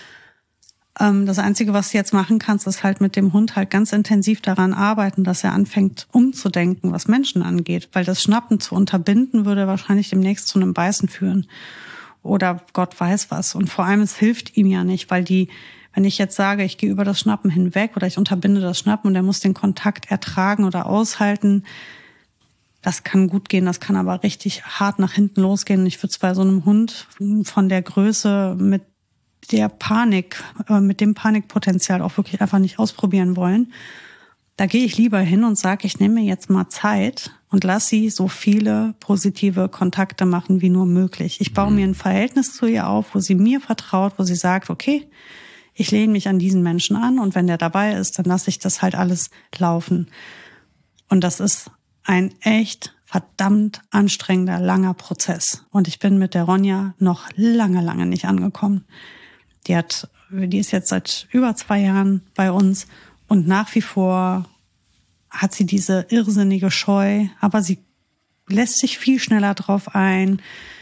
Ähm, das Einzige, was du jetzt machen kannst, ist halt mit dem Hund halt ganz intensiv daran arbeiten, dass er anfängt umzudenken, was Menschen angeht. Weil das Schnappen zu unterbinden, würde wahrscheinlich demnächst zu einem Beißen führen. Oder Gott weiß was. Und vor allem, es hilft ihm ja nicht, weil die, wenn ich jetzt sage, ich gehe über das Schnappen hinweg oder ich unterbinde das Schnappen und er muss den Kontakt ertragen oder aushalten, das kann gut gehen, das kann aber richtig hart nach hinten losgehen. Ich würde es bei so einem Hund von der Größe mit der Panik, mit dem Panikpotenzial auch wirklich einfach nicht ausprobieren wollen. Da gehe ich lieber hin und sage, ich nehme mir jetzt mal Zeit und lass sie so viele positive Kontakte machen wie nur möglich. Ich baue mir ein Verhältnis zu ihr auf, wo sie mir vertraut, wo sie sagt, okay, ich lehne mich an diesen Menschen an und wenn der dabei ist, dann lasse ich das halt alles laufen. Und das ist ein echt verdammt anstrengender, langer Prozess. Und ich bin mit der Ronja noch lange, lange nicht angekommen. Die hat, die ist jetzt seit über zwei Jahren bei uns und nach wie vor hat sie diese irrsinnige Scheu, aber sie lässt sich viel schneller drauf ein.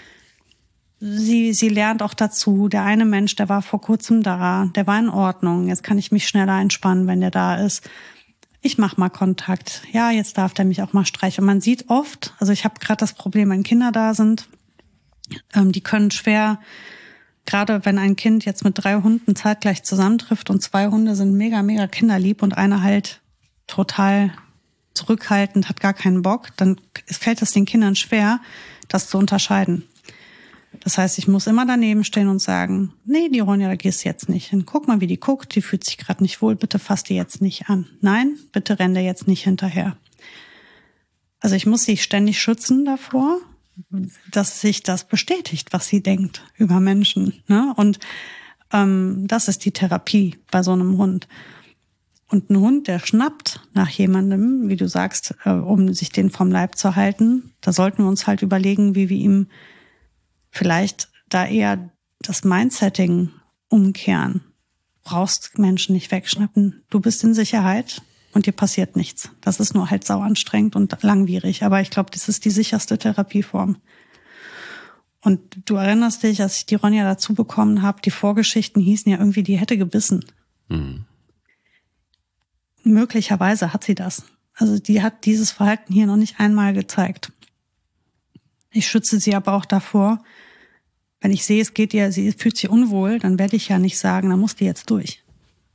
Sie, sie lernt auch dazu. Der eine Mensch, der war vor kurzem da, der war in Ordnung. Jetzt kann ich mich schneller entspannen, wenn der da ist. Ich mach mal Kontakt. Ja, jetzt darf der mich auch mal streicheln. Man sieht oft, also ich habe gerade das Problem, wenn Kinder da sind, ähm, die können schwer, gerade wenn ein Kind jetzt mit drei Hunden zeitgleich zusammentrifft und zwei Hunde sind mega, mega kinderlieb und einer halt total zurückhaltend, hat gar keinen Bock, dann fällt es den Kindern schwer, das zu unterscheiden. Das heißt, ich muss immer daneben stehen und sagen, nee, die Ronja, da gehst du jetzt nicht hin. Guck mal, wie die guckt, die fühlt sich gerade nicht wohl, bitte fass die jetzt nicht an. Nein, bitte renn dir jetzt nicht hinterher. Also ich muss sie ständig schützen davor, dass sich das bestätigt, was sie denkt über Menschen. Ne? Und ähm, das ist die Therapie bei so einem Hund. Und ein Hund, der schnappt nach jemandem, wie du sagst, äh, um sich den vom Leib zu halten, da sollten wir uns halt überlegen, wie wir ihm vielleicht da eher das Mindsetting umkehren. Du brauchst Menschen nicht wegschnappen. Du bist in Sicherheit und dir passiert nichts. Das ist nur halt sau anstrengend und langwierig. Aber ich glaube, das ist die sicherste Therapieform. Und du erinnerst dich, als ich die Ronja dazu bekommen habe, die Vorgeschichten hießen ja irgendwie, die hätte gebissen. Mhm. Möglicherweise hat sie das. Also die hat dieses Verhalten hier noch nicht einmal gezeigt. Ich schütze sie aber auch davor, wenn ich sehe, es geht ihr, sie fühlt sich unwohl, dann werde ich ja nicht sagen, dann muss die jetzt durch.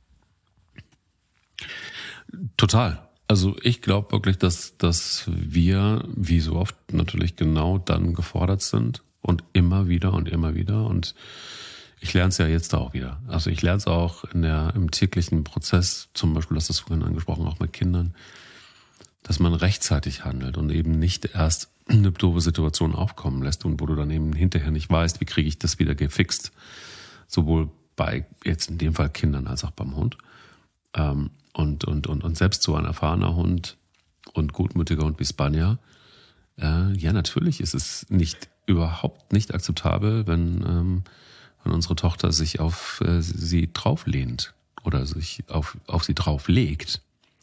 Total. Also ich glaube wirklich, dass, dass wir, wie so oft, natürlich genau dann gefordert sind und immer wieder und immer wieder. Und ich lerne es ja jetzt auch wieder. Also ich lerne es auch in der, im täglichen Prozess, zum Beispiel, das ist vorhin angesprochen, auch mit Kindern, dass man rechtzeitig handelt und eben nicht erst eine doofe Situation aufkommen lässt und wo du dann eben hinterher nicht weißt, wie kriege ich das wieder gefixt. Sowohl bei jetzt in dem Fall Kindern als auch beim Hund. Ähm, und, und, und, und selbst so ein erfahrener Hund und gutmütiger Hund wie Spanier, äh, ja, natürlich ist es nicht, überhaupt nicht akzeptabel, wenn, ähm, wenn unsere Tochter sich auf äh, sie drauflehnt oder sich auf, auf sie drauflegt.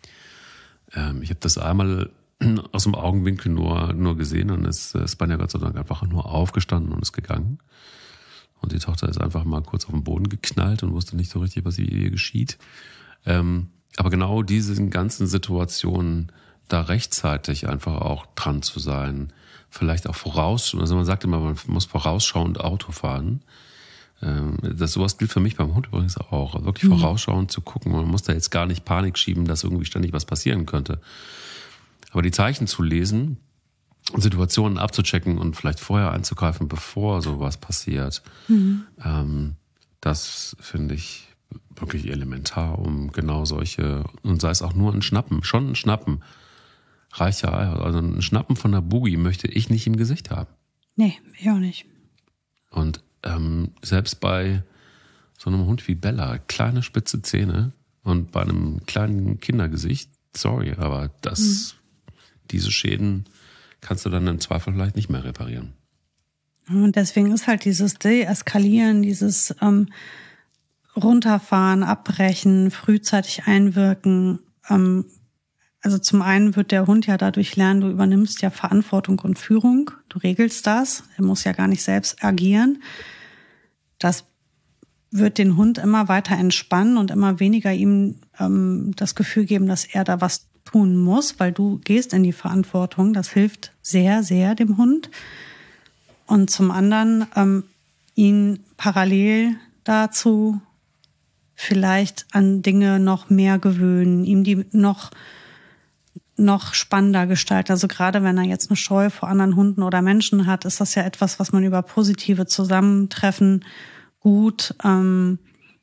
Ähm, ich habe das einmal aus dem Augenwinkel nur, nur gesehen und ist äh, Spanier Gott sei Dank einfach nur aufgestanden und ist gegangen. Und die Tochter ist einfach mal kurz auf den Boden geknallt und wusste nicht so richtig, was ihr geschieht. Ähm, aber genau diesen ganzen Situationen, da rechtzeitig einfach auch dran zu sein, vielleicht auch voraus, also man sagt immer, man muss vorausschauend Auto fahren. Ähm, das sowas gilt für mich beim Hund übrigens auch. Also wirklich mhm. vorausschauend zu gucken. Man muss da jetzt gar nicht Panik schieben, dass irgendwie ständig was passieren könnte. Aber die Zeichen zu lesen, Situationen abzuchecken und vielleicht vorher einzugreifen, bevor sowas passiert, mhm. ähm, das finde ich wirklich elementar, um genau solche, und sei es auch nur ein Schnappen, schon ein Schnappen, reicht ja, also ein Schnappen von der Boogie möchte ich nicht im Gesicht haben. Nee, ich auch nicht. Und ähm, selbst bei so einem Hund wie Bella, kleine spitze Zähne und bei einem kleinen Kindergesicht, sorry, aber das, mhm. diese Schäden kannst du dann im Zweifel vielleicht nicht mehr reparieren. Und deswegen ist halt dieses Deeskalieren, dieses ähm, Runterfahren, Abbrechen, frühzeitig einwirken, ähm, also zum einen wird der Hund ja dadurch lernen, du übernimmst ja Verantwortung und Führung, du regelst das, er muss ja gar nicht selbst agieren. Das wird den Hund immer weiter entspannen und immer weniger ihm ähm, das Gefühl geben, dass er da was tun muss, weil du gehst in die Verantwortung. Das hilft sehr, sehr dem Hund. Und zum anderen ähm, ihn parallel dazu vielleicht an Dinge noch mehr gewöhnen, ihm die noch noch spannender gestalten. Also gerade wenn er jetzt eine Scheu vor anderen Hunden oder Menschen hat, ist das ja etwas, was man über positive Zusammentreffen gut ähm,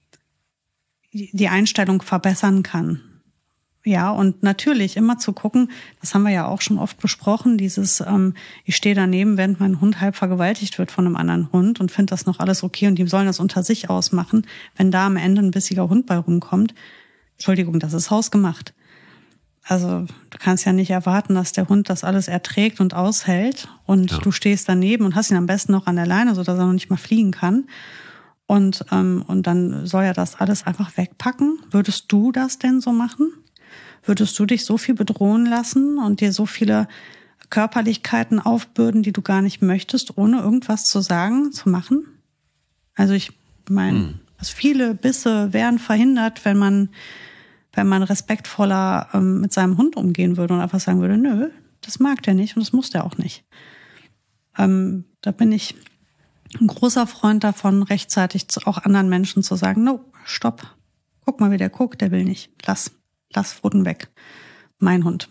die Einstellung verbessern kann. Ja, und natürlich immer zu gucken, das haben wir ja auch schon oft besprochen, dieses, ähm, ich stehe daneben, während mein Hund halb vergewaltigt wird von einem anderen Hund und finde das noch alles okay und die sollen das unter sich ausmachen. Wenn da am Ende ein bissiger Hund bei rumkommt, Entschuldigung, das ist hausgemacht. Also du kannst ja nicht erwarten, dass der Hund das alles erträgt und aushält und ja. Du stehst daneben und hast ihn am besten noch an der Leine, sodass er noch nicht mal fliegen kann. Und, ähm, und dann soll er das alles einfach wegpacken. Würdest du das denn so machen? Würdest du dich so viel bedrohen lassen und dir so viele Körperlichkeiten aufbürden, die du gar nicht möchtest, ohne irgendwas zu sagen, zu machen? Also ich meine, hm. also viele Bisse wären verhindert, wenn man wenn man respektvoller ähm, mit seinem Hund umgehen würde und einfach sagen würde, nö, das mag der nicht und das muss der auch nicht. Ähm, da bin ich ein großer Freund davon, rechtzeitig zu, auch anderen Menschen zu sagen, no, stopp, guck mal, wie der guckt, der will nicht, lass, lass Pfoten weg, mein Hund.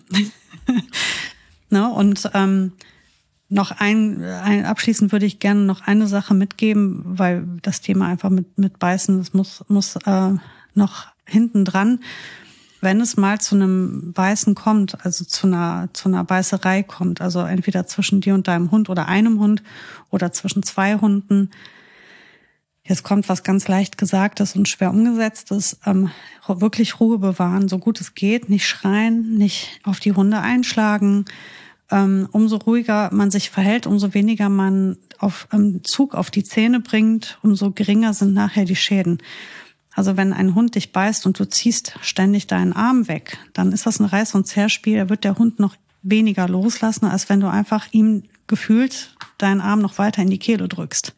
ne? Und ähm, noch ein, ein, abschließend würde ich gerne noch eine Sache mitgeben, weil das Thema einfach mit, mit Beißen, das muss, muss äh, noch hinten dran, wenn es mal zu einem Beißen kommt, also zu einer zu einer Beißerei kommt, also entweder zwischen dir und deinem Hund oder einem Hund oder zwischen zwei Hunden. Jetzt kommt was ganz leicht Gesagtes und schwer Umgesetztes. Ähm, wirklich Ruhe bewahren, so gut es geht, nicht schreien, nicht auf die Hunde einschlagen. Ähm, umso ruhiger man sich verhält, umso weniger man auf ähm, Zug auf die Zähne bringt, umso geringer sind nachher die Schäden. Also wenn ein Hund dich beißt und du ziehst ständig deinen Arm weg, dann ist das ein Reiß- und Zerrspiel. Da wird der Hund noch weniger loslassen, als wenn du einfach ihm gefühlt deinen Arm noch weiter in die Kehle drückst.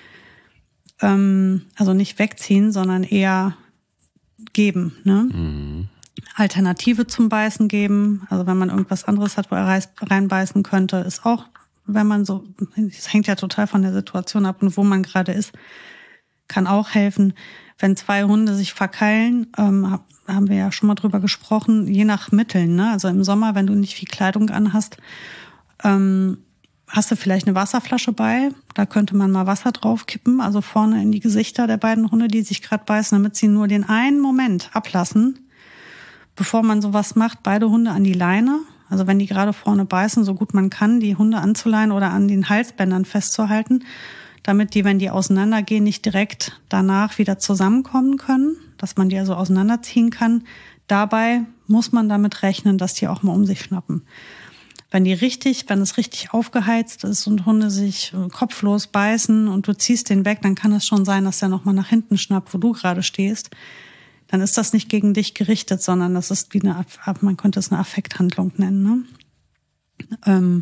Ähm, also nicht wegziehen, sondern eher geben. Ne? Mhm. Alternative zum Beißen geben. Also wenn man irgendwas anderes hat, wo er reinbeißen könnte, ist auch, wenn man so, es hängt ja total von der Situation ab und wo man gerade ist, kann auch helfen. Wenn zwei Hunde sich verkeilen, ähm, haben wir ja schon mal drüber gesprochen, je nach Mitteln. Ne? Also im Sommer, wenn du nicht viel Kleidung anhast, ähm, hast du vielleicht eine Wasserflasche bei. Da könnte man mal Wasser draufkippen, also vorne in die Gesichter der beiden Hunde, die sich gerade beißen, damit sie nur den einen Moment ablassen, bevor man sowas macht, beide Hunde an die Leine. Also wenn die gerade vorne beißen, so gut man kann, die Hunde anzuleihen oder an den Halsbändern festzuhalten, damit die, wenn die auseinandergehen, nicht direkt danach wieder zusammenkommen können, dass man die also auseinanderziehen kann. Dabei muss man damit rechnen, dass die auch mal um sich schnappen. Wenn die richtig, wenn es richtig aufgeheizt ist und Hunde sich kopflos beißen und du ziehst den weg, dann kann es schon sein, dass der nochmal nach hinten schnappt, wo du gerade stehst. Dann ist das nicht gegen dich gerichtet, sondern das ist wie eine, man könnte es eine Affekthandlung nennen, ne? Ähm,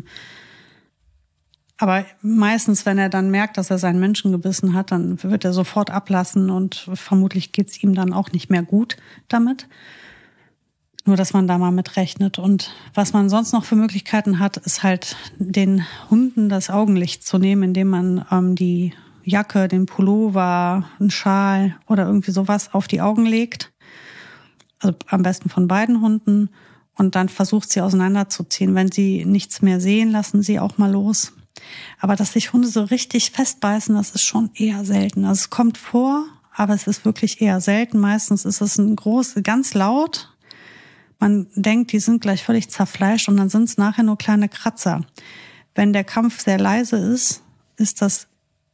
Aber meistens, wenn er dann merkt, dass er seinen Menschen gebissen hat, dann wird er sofort ablassen und vermutlich geht's ihm dann auch nicht mehr gut damit. Nur, dass man da mal mit rechnet. Und was man sonst noch für Möglichkeiten hat, ist halt den Hunden das Augenlicht zu nehmen, indem man ähm, die Jacke, den Pullover, einen Schal oder irgendwie sowas auf die Augen legt. Also am besten von beiden Hunden. Und dann versucht sie auseinanderzuziehen. Wenn sie nichts mehr sehen, lassen sie auch mal los. Aber dass sich Hunde so richtig festbeißen, das ist schon eher selten. Also es kommt vor, aber es ist wirklich eher selten. Meistens ist es ein groß, ganz laut. Man denkt, die sind gleich völlig zerfleischt und dann sind es nachher nur kleine Kratzer. Wenn der Kampf sehr leise ist, ist das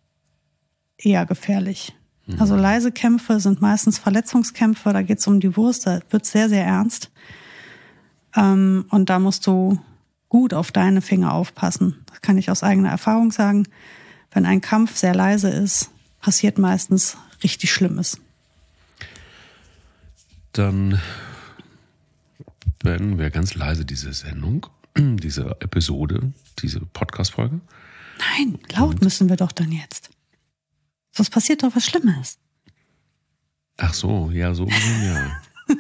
eher gefährlich. Mhm. Also leise Kämpfe sind meistens Verletzungskämpfe, da geht es um die Wurst, da wird es sehr, sehr ernst. Ähm, und da musst du gut auf deine Finger aufpassen. Das kann ich aus eigener Erfahrung sagen. Wenn ein Kampf sehr leise ist, passiert meistens richtig Schlimmes. Dann beenden wir ganz leise diese Sendung, diese Episode, diese Podcast-Folge. Nein, laut Und? müssen wir doch dann jetzt. Sonst passiert doch was Schlimmes. Ach so, ja, so ja.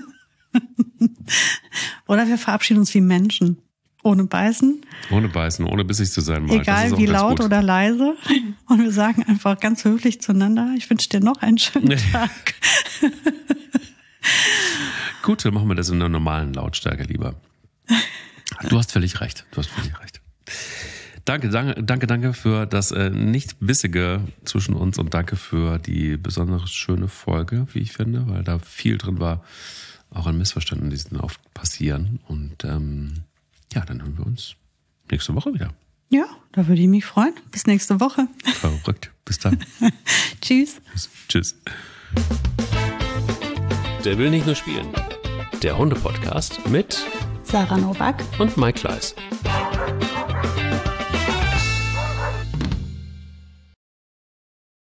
Oder wir verabschieden uns wie Menschen. Ohne Beißen. Ohne Beißen, ohne bissig zu sein. Mal. Egal wie laut gut. oder leise. Und wir sagen einfach ganz höflich zueinander, ich wünsche dir noch einen schönen Tag. Gut, dann machen wir das in einer normalen Lautstärke lieber. Du hast völlig recht. Du hast völlig recht. Danke, danke, danke, danke für das äh, nicht Bissige zwischen uns und danke für die besonders schöne Folge, wie ich finde, weil da viel drin war, auch an Missverständnissen, die oft passieren. Und ähm, ja, dann hören wir uns nächste Woche wieder. Ja, da würde ich mich freuen. Bis nächste Woche. Verrückt. Bis dann. Tschüss. Tschüss. Der will nicht nur spielen. Der Hunde-Podcast mit Sarah Novak und Mike Kleiss.